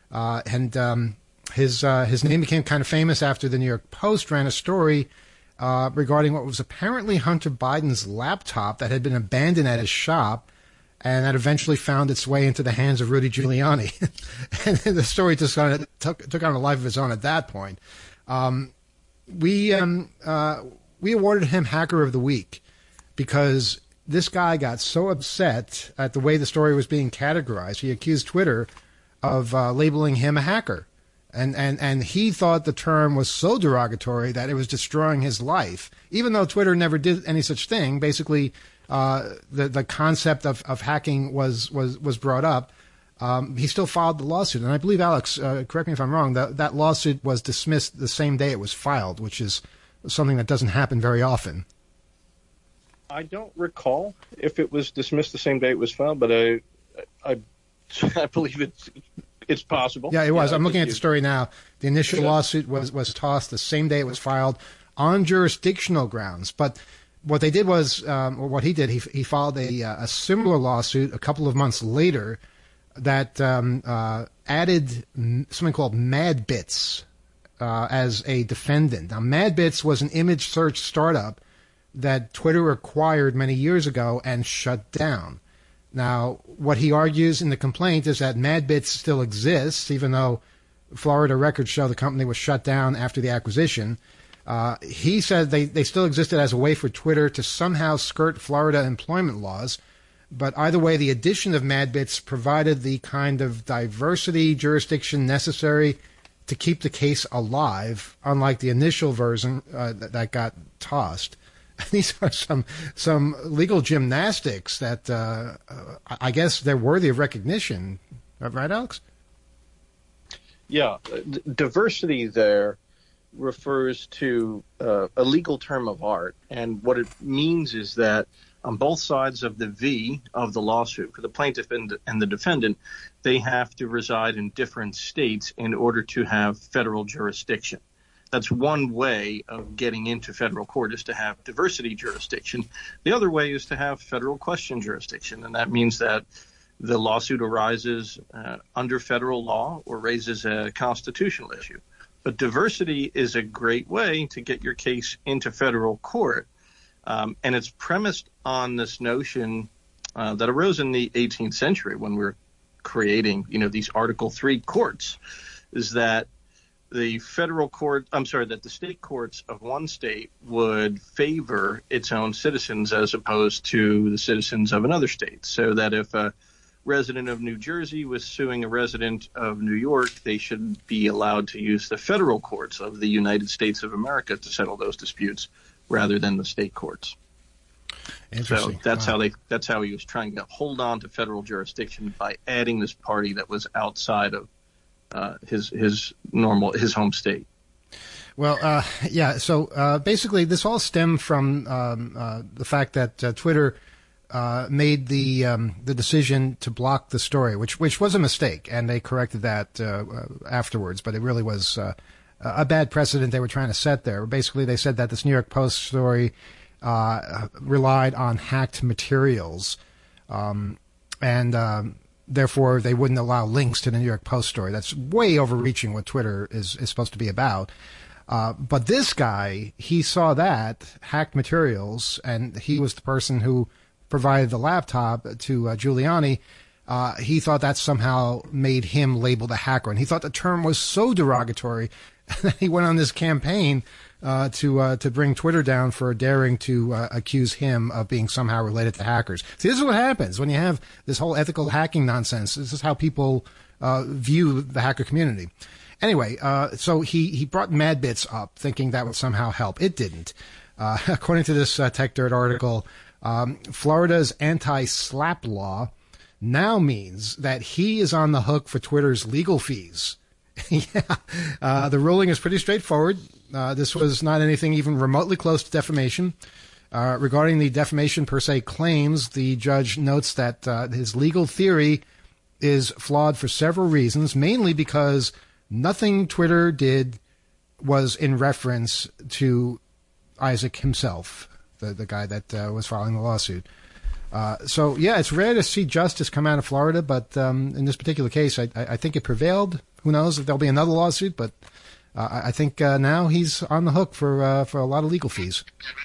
and his name became kind of famous after the New York Post ran a story regarding what was apparently Hunter Biden's laptop that had been abandoned at his shop, and that eventually found its way into the hands of Rudy Giuliani. And the story just took on a life of its own at that point. We awarded him Hacker of the Week because this guy got so upset at the way the story was being categorized. He accused Twitter of labeling him a hacker. And he thought the term was so derogatory that it was destroying his life. Even though Twitter never did any such thing, basically the concept of hacking was brought up. He still filed the lawsuit. And I believe, Alex, correct me if I'm wrong, that lawsuit was dismissed the same day it was filed, which is something that doesn't happen very often. I don't recall if it was dismissed the same day it was filed, but I believe it's possible. Yeah, it was. I'm looking at the story now. The initial lawsuit was tossed the same day it was filed on jurisdictional grounds. But what they did was, or what he did, he filed a similar lawsuit a couple of months later that added something called MadBits as a defendant. Now, MadBits was an image search startup that Twitter acquired many years ago and shut down. Now, what he argues in the complaint is that MadBits still exists, even though Florida records show the company was shut down after the acquisition. He said they still existed as a way for Twitter to somehow skirt Florida employment laws. But either way, the addition of MadBits provided the kind of diversity jurisdiction necessary to keep the case alive, unlike the initial version that got tossed. These are some legal gymnastics that I guess they're worthy of recognition. Right, Alex? Yeah. Diversity there refers to a legal term of art, and what it means is that on both sides of the V of the lawsuit, for the plaintiff and the defendant, they have to reside in different states in order to have federal jurisdiction. That's one way of getting into federal court, is to have diversity jurisdiction. The other way is to have federal question jurisdiction, and that means that the lawsuit arises under federal law or raises a constitutional issue. But diversity is a great way to get your case into federal court. And it's premised on this notion that arose in the 18th century when we were creating, these Article III courts, is that the that the state courts of one state would favor its own citizens as opposed to the citizens of another state. So that if a resident of New Jersey was suing a resident of New York, they should be allowed to use the federal courts of the United States of America to settle those disputes, rather than the state courts. Interesting. So that's how he was trying to hold on to federal jurisdiction by adding this party that was outside of his home state. Well, So basically, this all stemmed from the fact that Twitter made the decision to block the story, which was a mistake, and they corrected that afterwards. But it really was a bad precedent they were trying to set there. Basically, they said that this New York Post story relied on hacked materials, and therefore they wouldn't allow links to the New York Post story. That's way overreaching what Twitter is supposed to be about. But this guy, he saw that, hacked materials, and he was the person who provided the laptop to Giuliani. He thought that somehow made him labeled a hacker, and he thought the term was so derogatory. He went on this campaign to bring Twitter down for daring to accuse him of being somehow related to hackers. See, this is what happens when you have this whole ethical hacking nonsense. This is how people view the hacker community. Anyway, so he brought Madbits up, thinking that would somehow help. It didn't. According to this Tech Dirt article, Florida's anti-SLAPP law now means that he is on the hook for Twitter's legal fees. The ruling is pretty straightforward. This was not anything even remotely close to defamation. Regarding the defamation per se claims, the judge notes that his legal theory is flawed for several reasons, mainly because nothing Twitter did was in reference to Isaac himself, the guy that was filing the lawsuit. So, it's rare to see justice come out of Florida, but in this particular case, I think it prevailed. Who knows if there'll be another lawsuit, but I think now he's on the hook for a lot of legal fees.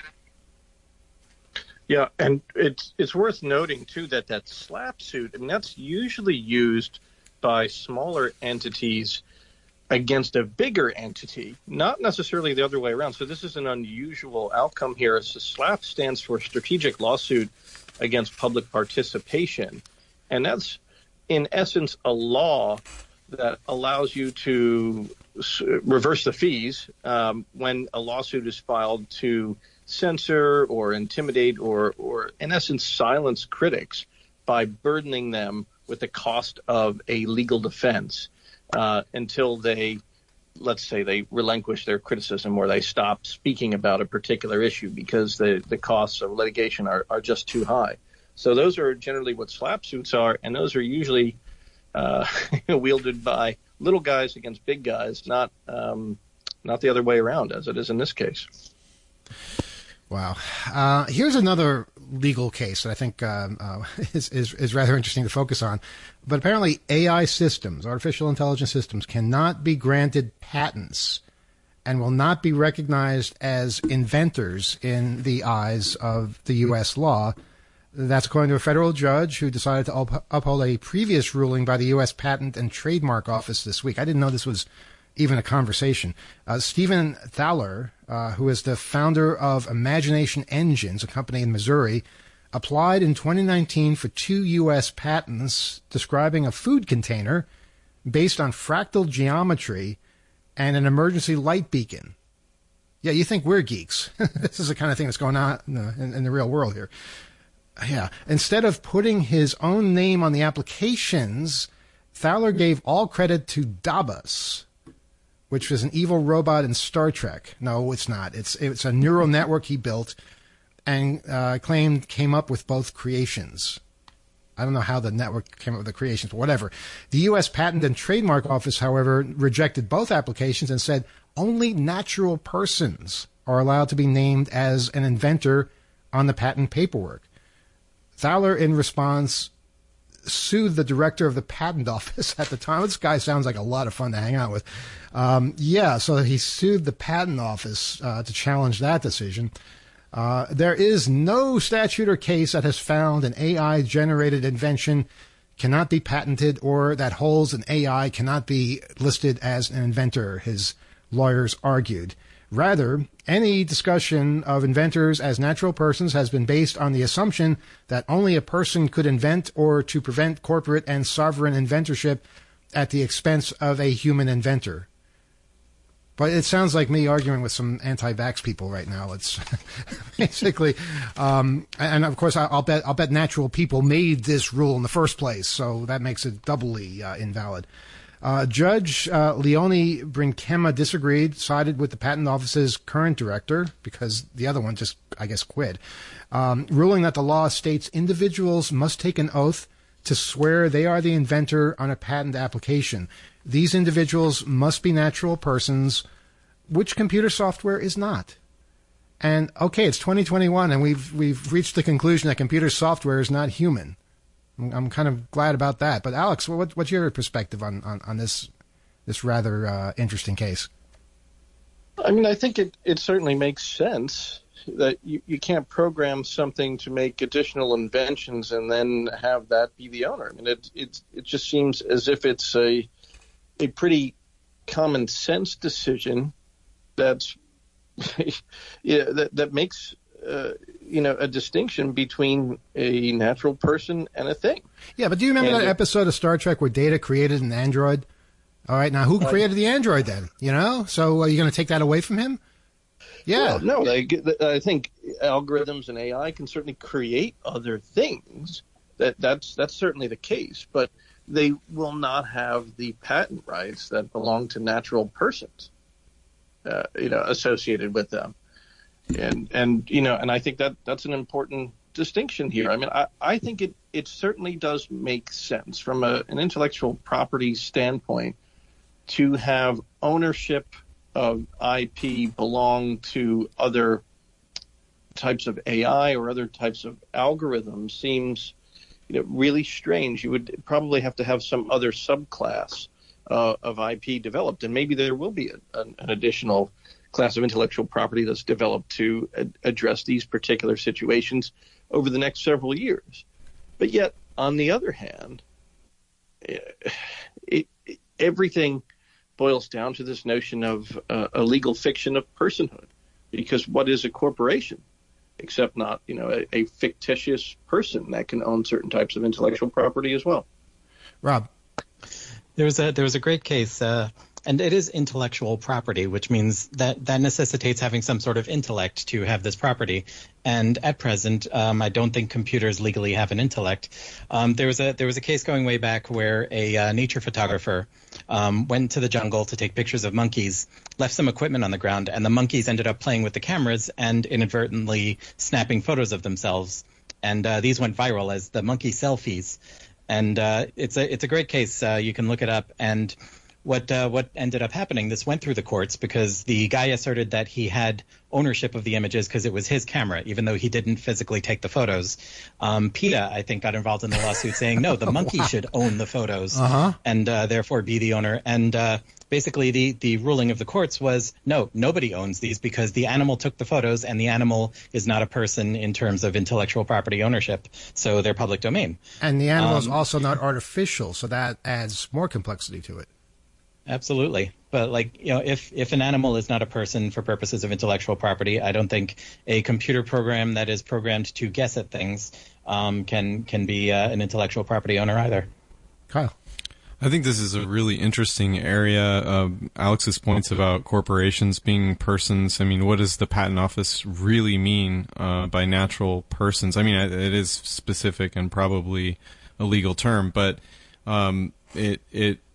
Yeah, and it's worth noting, too, that SLAPP suit, that's usually used by smaller entities against a bigger entity, not necessarily the other way around. So this is an unusual outcome here. So SLAPP stands for Strategic Lawsuit Against Public Participation, and that's, in essence, a law that allows you to reverse the fees when a lawsuit is filed to censor or intimidate or in essence silence critics by burdening them with the cost of a legal defense until they, let's say, they relinquish their criticism or they stop speaking about a particular issue because the costs of litigation are just too high. So those are generally what SLAPP suits are, and those are usually wielded by little guys against big guys, not the other way around, as it is in this case. Wow. Here's another legal case that I think is rather interesting to focus on. But apparently AI systems, artificial intelligence systems, cannot be granted patents and will not be recognized as inventors in the eyes of the U.S. law. That's according to a federal judge who decided to uphold a previous ruling by the U.S. Patent and Trademark Office this week. I didn't know this was even a conversation. Stephen Thaler, who is the founder of Imagination Engines, a company in Missouri, applied in 2019 for 2 U.S. patents describing a food container based on fractal geometry and an emergency light beacon. Yeah, you think we're geeks. This is the kind of thing that's going on in the real world here. Yeah. Instead of putting his own name on the applications, Thaler gave all credit to Dabas, which was an evil robot in Star Trek. No, it's not. It's a neural network he built and claimed came up with both creations. I don't know how the network came up with the creations, but whatever. The U.S. Patent and Trademark Office, however, rejected both applications and said only natural persons are allowed to be named as an inventor on the patent paperwork. Thaler, in response, sued the director of the patent office at the time. This guy sounds like a lot of fun to hang out with. So he sued the patent office to challenge that decision. There is no statute or case that has found an AI-generated invention cannot be patented or that holds an AI cannot be listed as an inventor, his lawyers argued. Rather, any discussion of inventors as natural persons has been based on the assumption that only a person could invent or to prevent corporate and sovereign inventorship at the expense of a human inventor. But it sounds like me arguing with some anti-vax people right now. It's basically, and of course, I'll bet natural people made this rule in the first place, so that makes it doubly invalid. Judge Leonie Brinkema disagreed, sided with the Patent Office's current director, because the other one just, I guess, quit, ruling that the law states individuals must take an oath to swear they are the inventor on a patent application. These individuals must be natural persons, which computer software is not. And, okay, it's 2021, and we've reached the conclusion that computer software is not human. I'm kind of glad about that. But Alex, what's your perspective on this rather interesting case? I mean, I think it certainly makes sense that you can't program something to make additional inventions and then have that be the owner. I mean, it just seems as if it's a pretty common sense decision that's that makes a distinction between a natural person and a thing. Yeah, but do you remember that episode of Star Trek where Data created an android? All right, now who created the android then? So are you going to take that away from him? Yeah. Well, no, I think algorithms and AI can certainly create other things. That's certainly the case, but they will not have the patent rights that belong to natural persons, associated with them. And I think that's an important distinction here. I mean, I think it certainly does make sense from an intellectual property standpoint to have ownership of IP belong to other types of AI or other types of algorithms seems really strange. You would probably have to have some other subclass of IP developed, and maybe there will be an additional class of intellectual property that's developed to address these particular situations over the next several years. But yet, on the other hand, everything boils down to this notion of a legal fiction of personhood, because what is a corporation except not, a fictitious person that can own certain types of intellectual property as well? Rob, there was a great case. And it is intellectual property, which means that necessitates having some sort of intellect to have this property. And at present, I don't think computers legally have an intellect. There was a case going way back where a nature photographer went to the jungle to take pictures of monkeys, left some equipment on the ground, and the monkeys ended up playing with the cameras and inadvertently snapping photos of themselves. And these went viral as the monkey selfies. And it's a great case. You can look it up. And what ended up happening, this went through the courts because the guy asserted that he had ownership of the images because it was his camera, even though he didn't physically take the photos. PETA, I think, got involved in the lawsuit saying, no, the monkey should own the photos and therefore be the owner. And basically the ruling of the courts was, no, nobody owns these because the animal took the photos and the animal is not a person in terms of intellectual property ownership. So they're public domain. And the animal is also not artificial, so that adds more complexity to it. Absolutely. But if an animal is not a person for purposes of intellectual property, I don't think a computer program that is programmed to guess at things can be an intellectual property owner either. Kyle. I think this is a really interesting area. Alex's points about corporations being persons. I mean, what does the Patent Office really mean by natural persons? I mean, it is specific and probably a legal term, but it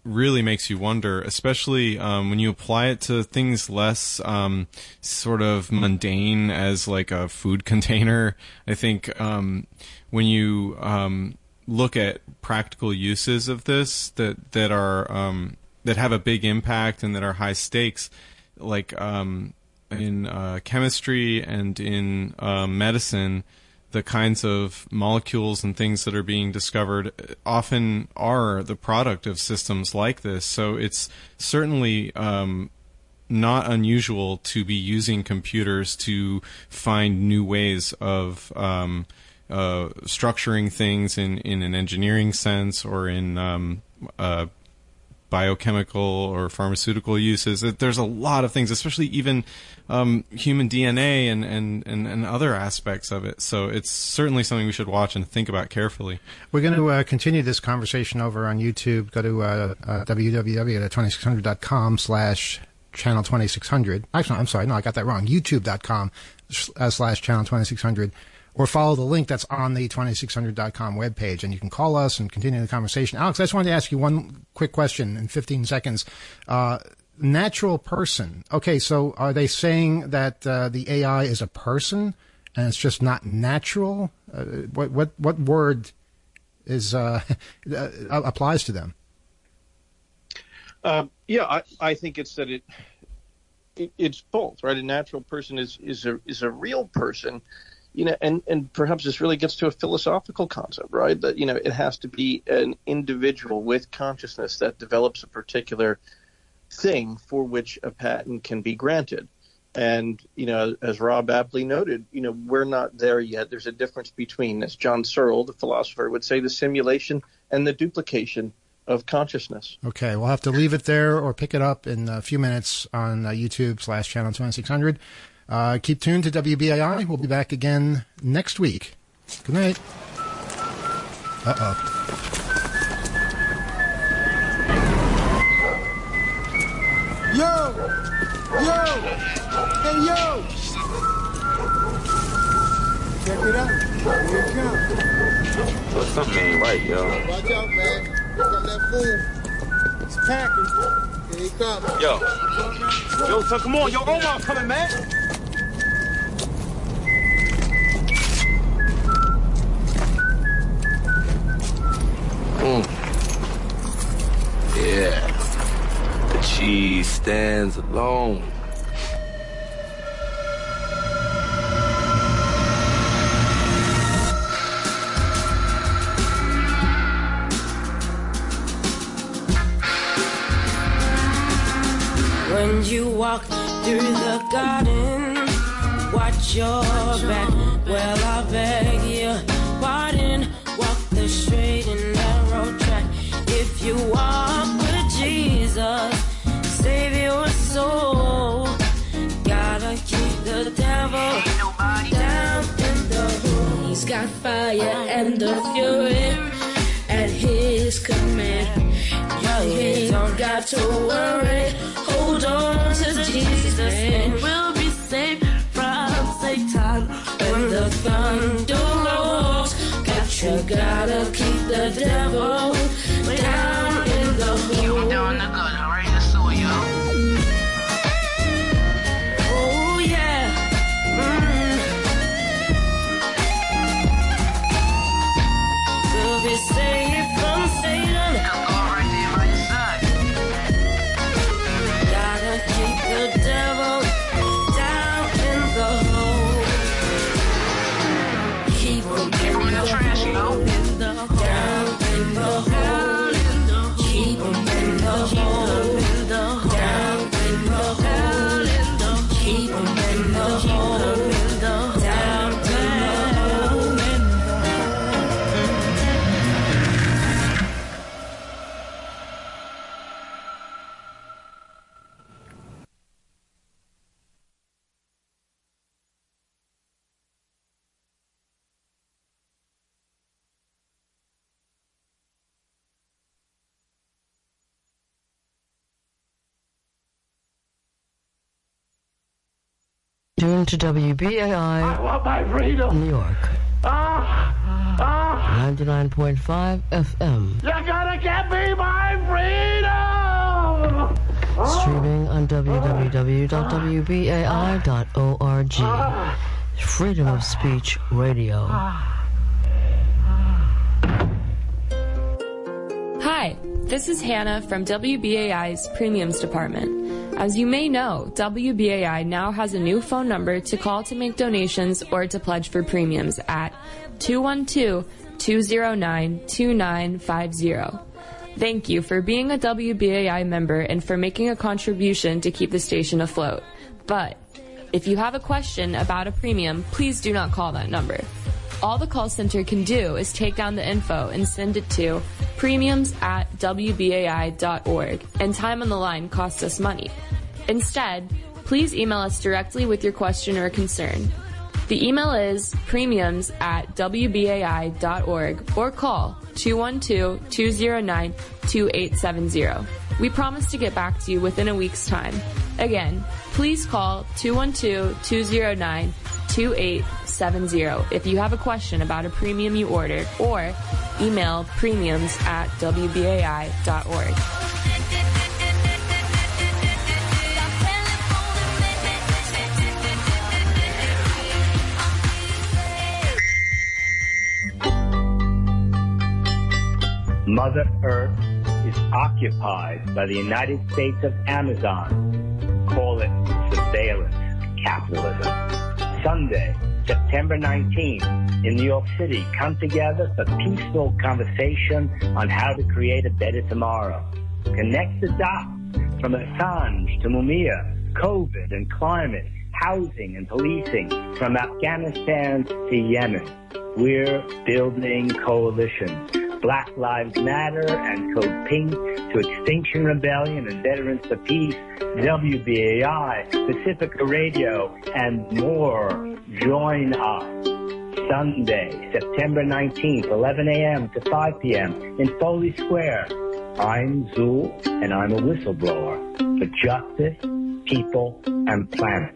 really makes you wonder, especially when you apply it to things less sort of mundane as like a food container. I think when you look at practical uses of this that are that have a big impact and that are high stakes, like in chemistry and in medicine, the kinds of molecules and things that are being discovered often are the product of systems like this. So it's certainly not unusual to be using computers to find new ways of structuring things in an engineering sense or in biochemical or pharmaceutical uses. There's a lot of things, especially even human DNA and other aspects of it. So it's certainly something we should watch and think about carefully. We're going to continue this conversation over on YouTube. Go to www.2600.com/channel2600. Actually, I'm sorry. No, I got that wrong. YouTube.com/channel2600. Or follow the link that's on the 2600.com webpage, and you can call us and continue the conversation. Alex, I just wanted to ask you one quick question in 15 seconds. Natural person. Okay, so are they saying that the AI is a person and it's just not natural? What word is applies to them? Yeah, I think it's that it's both, right? A natural person is a real person. You know, and perhaps this really gets to a philosophical concept, right? That, you know, it has to be an individual with consciousness that develops a particular thing for which a patent can be granted. And, you know, as Rob aptly noted, you know, we're not there yet. There's a difference between, as John Searle, the philosopher, would say, the simulation and the duplication of consciousness. Okay, we'll have to leave it there or pick it up in a few minutes on YouTube/channel2600. Keep tuned to WBAI. We'll be back again next week. Good night. Uh-oh. Yo! Hey, yo! Check it out. Here it comes. Well, something ain't right, yo. Watch out, man. Got that fool. It's packing. Here he comes. Yo, son, come on. Yo, Omar's coming, man. Yeah, the cheese stands alone. When you walk through the garden, watch your back. Well, I beg your pardon. Walk the straight and narrow track. If you walk with Jesus, save your soul. Gotta keep the devil down in the hole. He's got fire and the fury at his command. You don't got to worry. Hold on to Jesus and we'll be safe from Satan. When the thunder rolls, you gotta keep the devil down in the hole. Keep him down in the gutter, right in the sewer, yo. Oh, yeah. We'll be safe from Satan. Come go right there by your side. Gotta keep the devil down in the hole. Keep him in the trash, you know. Down in the hole. Keep him in the hole. Down in the hole. Keep him in the hole. Down in the hole. Tune to WBAI. I want my freedom. New York. 99.5 FM. You gotta get me my freedom! streaming on www.wbai.org. Freedom of Speech Radio. Hi, this is Hannah from WBAI's Premiums Department. As you may know, WBAI now has a new phone number to call to make donations or to pledge for premiums at 212-209-2950. Thank you for being a WBAI member and for making a contribution to keep the station afloat. But if you have a question about a premium, please do not call that number. All the call center can do is take down the info and send it to premiums@wbai.org, and time on the line costs us money. Instead, please email us directly with your question or concern. The email is premiums@wbai.org or call 212-209-2870. We promise to get back to you within a week's time. Again, please call 212-209-2870 if you have a question about a premium you ordered, or email premiums@wbai.org. Mother Earth is occupied by the United States of Amazon. Call it surveillance capitalism. Sunday, September 19th, in New York City, come together for peaceful conversation on how to create a better tomorrow. Connect the dots from Assange to Mumia, COVID and climate, housing and policing, from Afghanistan to Yemen. We're building coalitions. Black Lives Matter and Code Pink to Extinction Rebellion and Veterans for Peace, WBAI, Pacifica Radio, and more. Join us Sunday, September 19th, 11 a.m. to 5 p.m. in Foley Square. I'm Zool, and I'm a whistleblower for justice, people, and planet.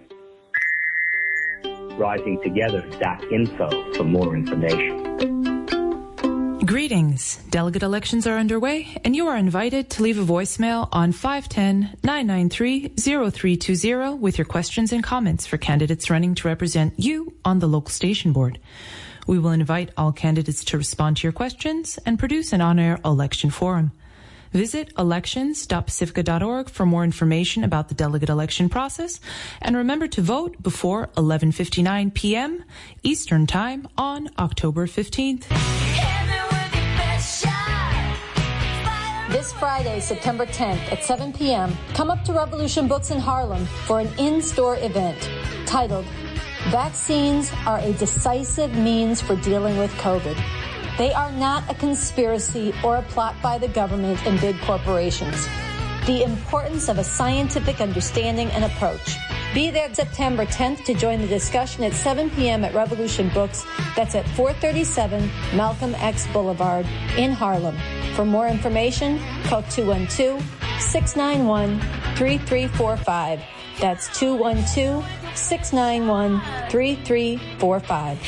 RisingTogether.info for more information. Greetings. Delegate elections are underway, and you are invited to leave a voicemail on 510-993-0320 with your questions and comments for candidates running to represent you on the local station board. We will invite all candidates to respond to your questions and produce an on-air election forum. Visit elections.pacifica.org for more information about the delegate election process, and remember to vote before 11:59 p.m. Eastern Time on October 15th. This Friday, September 10th at 7 p.m., come up to Revolution Books in Harlem for an in-store event titled Vaccines Are a Decisive Means for Dealing with COVID. They are not a conspiracy or a plot by the government and big corporations. The importance of a scientific understanding and approach. Be there September 10th to join the discussion at 7 p.m. at Revolution Books. That's at 437 Malcolm X Boulevard in Harlem. For more information, call 212-691-3345. That's 212-691-3345.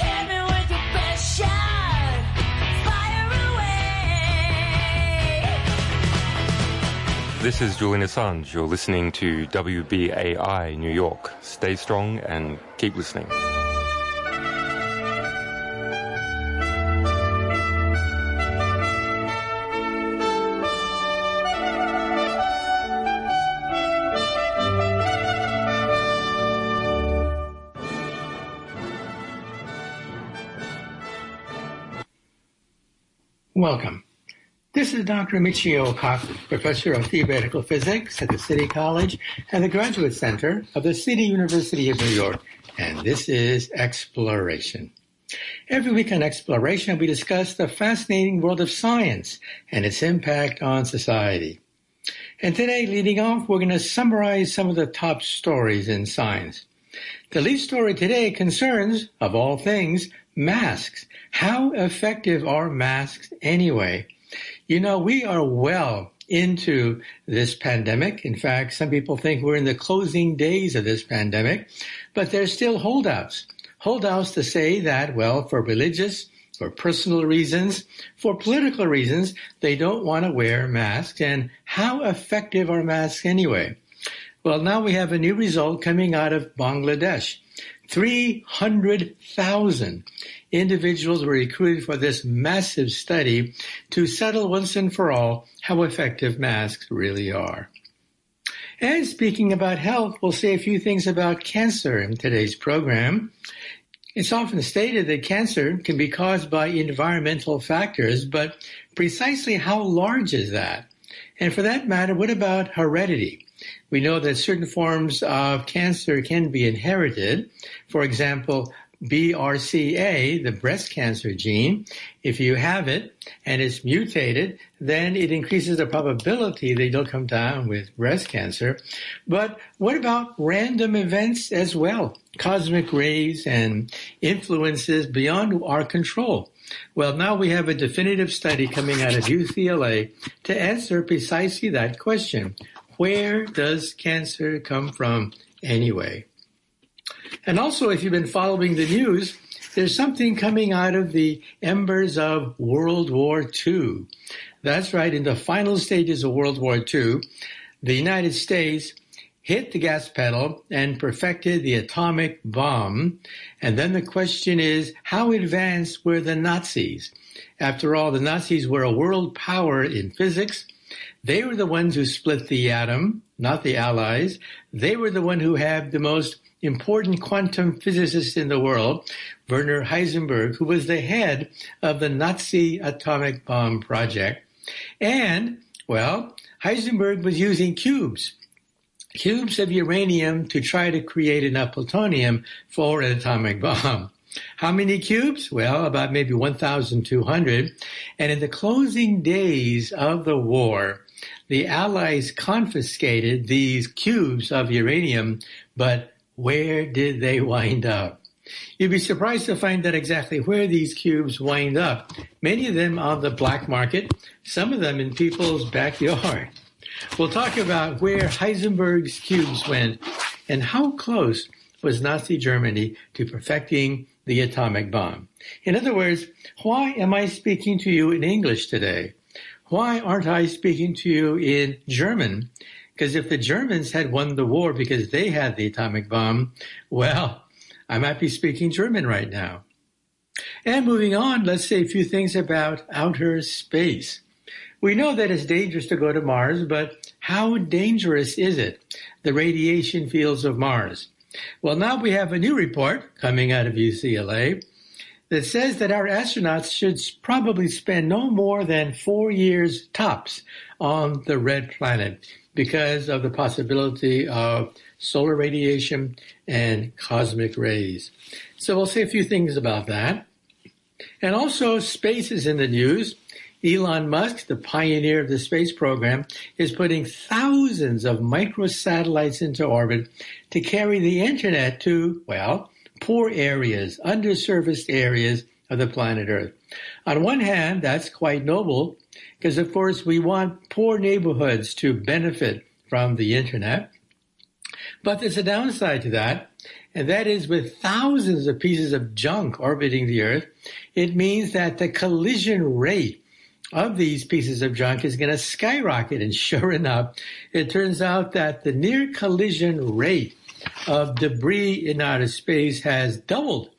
This is Julian Assange. You're listening to WBAI New York. Stay strong and keep listening. Welcome. This is Dr. Michio Kaku, Professor of Theoretical Physics at the City College and the Graduate Center of the City University of New York, and this is Exploration. Every week on Exploration, we discuss the fascinating world of science and its impact on society. And today, leading off, we're going to summarize some of the top stories in science. The lead story today concerns, of all things, masks. How effective are masks anyway? You know, we are well into this pandemic. In fact, some people think we're in the closing days of this pandemic, but there's still holdouts. Holdouts to say that, well, for religious, for personal reasons, for political reasons, they don't want to wear masks. And how effective are masks anyway? Well, now we have a new result coming out of Bangladesh. 300,000 individuals were recruited for this massive study to settle once and for all how effective masks really are. And speaking about health, we'll say a few things about cancer in today's program. It's often stated that cancer can be caused by environmental factors, but precisely how large is that? And for that matter, what about heredity? We know that certain forms of cancer can be inherited. For example, BRCA, the breast cancer gene, if you have it and it's mutated, then it increases the probability that you'll come down with breast cancer. But what about random events as well? Cosmic rays and influences beyond our control. Well, now we have a definitive study coming out of UCLA to answer precisely that question. Where does cancer come from anyway? And also, if you've been following the news, there's something coming out of the embers of World War II. That's right, in the final stages of World War II, the United States hit the gas pedal and perfected the atomic bomb. And then the question is, how advanced were the Nazis? After all, the Nazis were a world power in physics. They were the ones who split the atom, not the Allies. They were the one who had the most important quantum physicist in the world, Werner Heisenberg, who was the head of the Nazi atomic bomb project. And, well, Heisenberg was using cubes of uranium to try to create enough plutonium for an atomic bomb. How many cubes? Well, about maybe 1,200. And in the closing days of the war, the Allies confiscated these cubes of uranium, but where did they wind up? You'd be surprised to find out exactly where these cubes wind up. Many of them on the black market, some of them in people's backyard. We'll talk about where Heisenberg's cubes went and how close was Nazi Germany to perfecting the atomic bomb. In other words, why am I speaking to you in English today? Why aren't I speaking to you in German? Because if the Germans had won the war because they had the atomic bomb, well, I might be speaking German right now. And moving on, let's say a few things about outer space. We know that it's dangerous to go to Mars, but how dangerous is it, the radiation fields of Mars? Well, now we have a new report coming out of UCLA that says that our astronauts should probably spend no more than 4 years tops on the red planet because of the possibility of solar radiation and cosmic rays. So we'll say a few things about that. And also, space is in the news. Elon Musk, the pioneer of the space program, is putting thousands of microsatellites into orbit to carry the internet to, well, poor areas, underserviced areas of the planet Earth. On one hand, that's quite noble because, of course, we want poor neighborhoods to benefit from the internet. But there's a downside to that, and that is with thousands of pieces of junk orbiting the Earth, it means that the collision rate of these pieces of junk is going to skyrocket. And sure enough, it turns out that the near collision rate of debris in outer space has doubled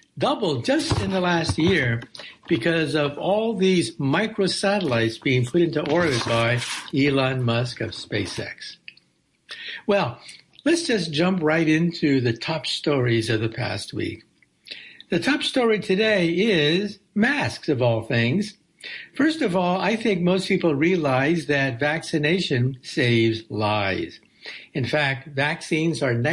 just in the last year because of all these microsatellites being put into orbit by Elon Musk of SpaceX. Well, let's just jump right into the top stories of the past week. The top story today is masks, of all things. First of all, I think most people realize that vaccination saves lives. In fact, vaccines are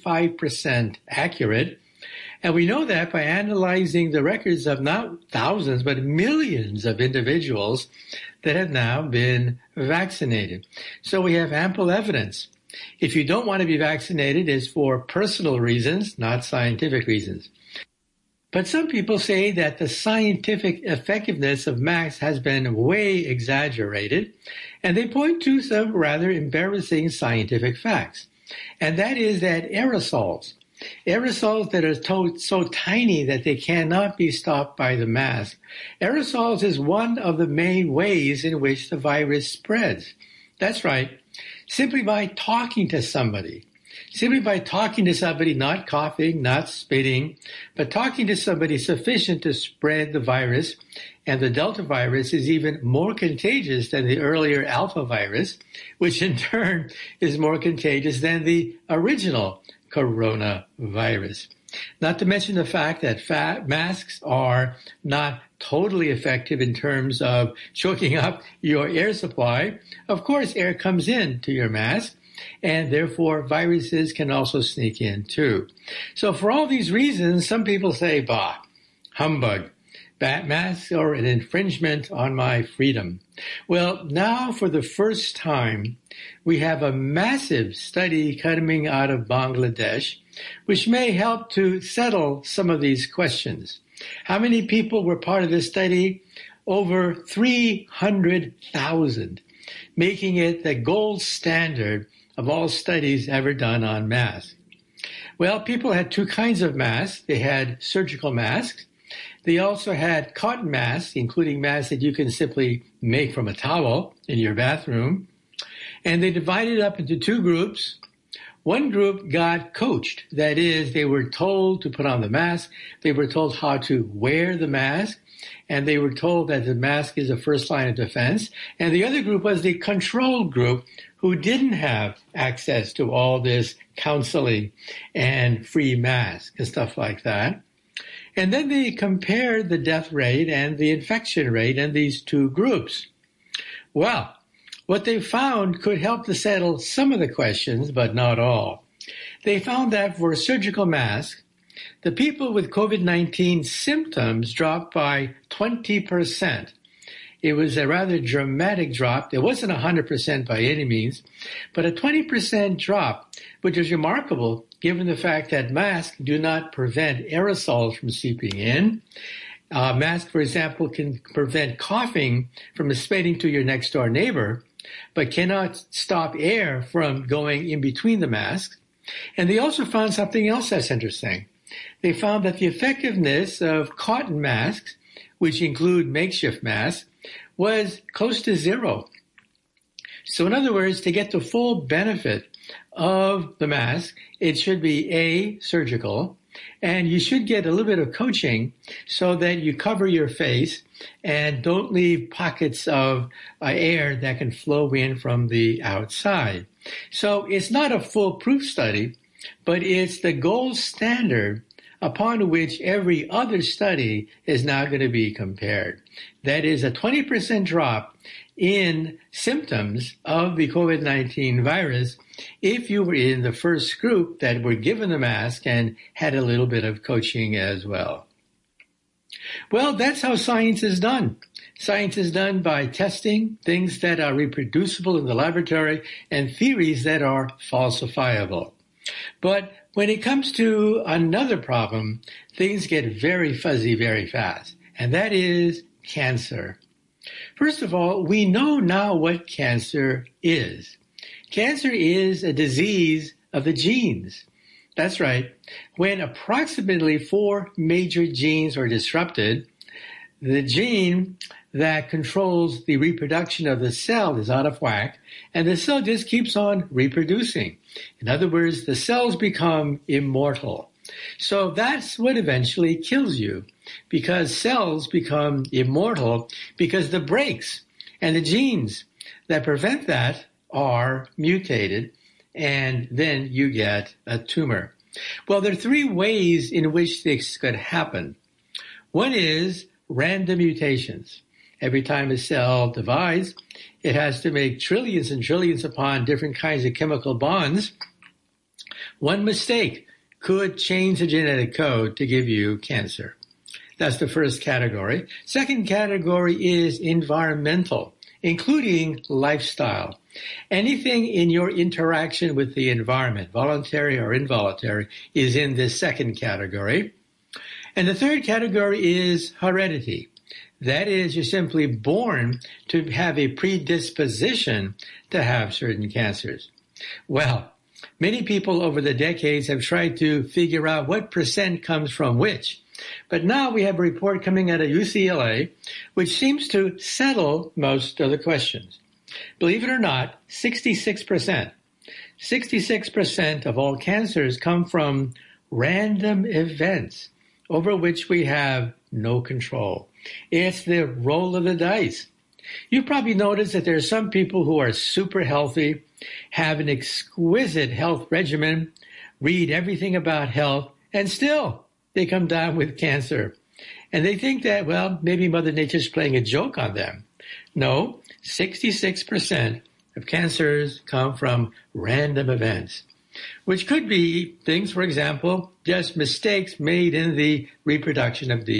95% accurate. And we know that by analyzing the records of not thousands, but millions of individuals that have now been vaccinated. So we have ample evidence. If you don't want to be vaccinated, it's for personal reasons, not scientific reasons. But some people say that the scientific effectiveness of masks has been way exaggerated, and they point to some rather embarrassing scientific facts. And that is that aerosols that are so tiny that they cannot be stopped by the mask, aerosols is one of the main ways in which the virus spreads. That's right. simply by talking to somebody. Simply by talking to somebody, not coughing, not spitting, but talking to somebody sufficient to spread the virus. And the Delta virus is even more contagious than the earlier Alpha virus, which in turn is more contagious than the original coronavirus. Not to mention the fact that masks are not totally effective in terms of choking up your air supply. Of course, air comes into your mask, and therefore viruses can also sneak in too. So for all these reasons, some people say, bah, humbug. Masks are an infringement on my freedom. Well, now for the first time, we have a massive study coming out of Bangladesh, which may help to settle some of these questions. How many people were part of this study? Over 300,000, making it the gold standard of all studies ever done on masks. Well, people had two kinds of masks. They had surgical masks. They also had cotton masks, including masks that you can simply make from a towel in your bathroom. And they divided up into two groups. One group got coached. That is, they were told to put on the mask. They were told how to wear the mask. And they were told that the mask is the first line of defense. And the other group was the control group, who didn't have access to all this counseling and free masks and stuff like that. And then they compared the death rate and the infection rate in these two groups. Well, what they found could help to settle some of the questions, but not all. They found that for surgical masks, the people with COVID-19 symptoms dropped by 20%. It was a rather dramatic drop. It wasn't 100% by any means, but a 20% drop, which is remarkable given the fact that masks do not prevent aerosols from seeping in. Masks, for example, can prevent coughing from spreading to your next door neighbor, but cannot stop air from going in between the masks. And they also found something else that's interesting. They found that the effectiveness of cotton masks, which include makeshift masks, was close to zero. So in other words, to get the full benefit of the mask, it should be surgical, and you should get a little bit of coaching so that you cover your face and don't leave pockets of air that can flow in from the outside. So it's not a foolproof study, but it's the gold standard upon which every other study is now going to be compared. That is a 20% drop in symptoms of the COVID-19 virus if you were in the first group that were given the mask and had a little bit of coaching as well. Well, that's how science is done. Science is done by testing things that are reproducible in the laboratory and theories that are falsifiable. But when it comes to another problem, things get very fuzzy very fast, and that is cancer. First of all, we know now what cancer is. Cancer is a disease of the genes. That's right. When approximately 4 major genes are disrupted, the gene that controls the reproduction of the cell is out of whack, and the cell just keeps on reproducing. In other words, the cells become immortal. So that's what eventually kills you, because cells become immortal because the brakes and the genes that prevent that are mutated, and then you get a tumor. Well, there are 3 ways in which this could happen. One is random mutations. Every time a cell divides, it has to make trillions and trillions upon different kinds of chemical bonds. One mistake could change the genetic code to give you cancer. That's the first category. Second category is environmental, including lifestyle. Anything in your interaction with the environment, voluntary or involuntary, is in this second category. And the third category is heredity. That is, you're simply born to have a predisposition to have certain cancers. Well, many people over the decades have tried to figure out what percent comes from which. But now we have a report coming out of UCLA which seems to settle most of the questions. Believe it or not, 66% of all cancers come from random events over which we have no control. It's the roll of the dice. You probably noticed that there are some people who are super healthy, have an exquisite health regimen, read everything about health, and still they come down with cancer. And they think that, well, maybe Mother Nature's playing a joke on them. No, 66% of cancers come from random events, which could be things, for example, just mistakes made in the reproduction of the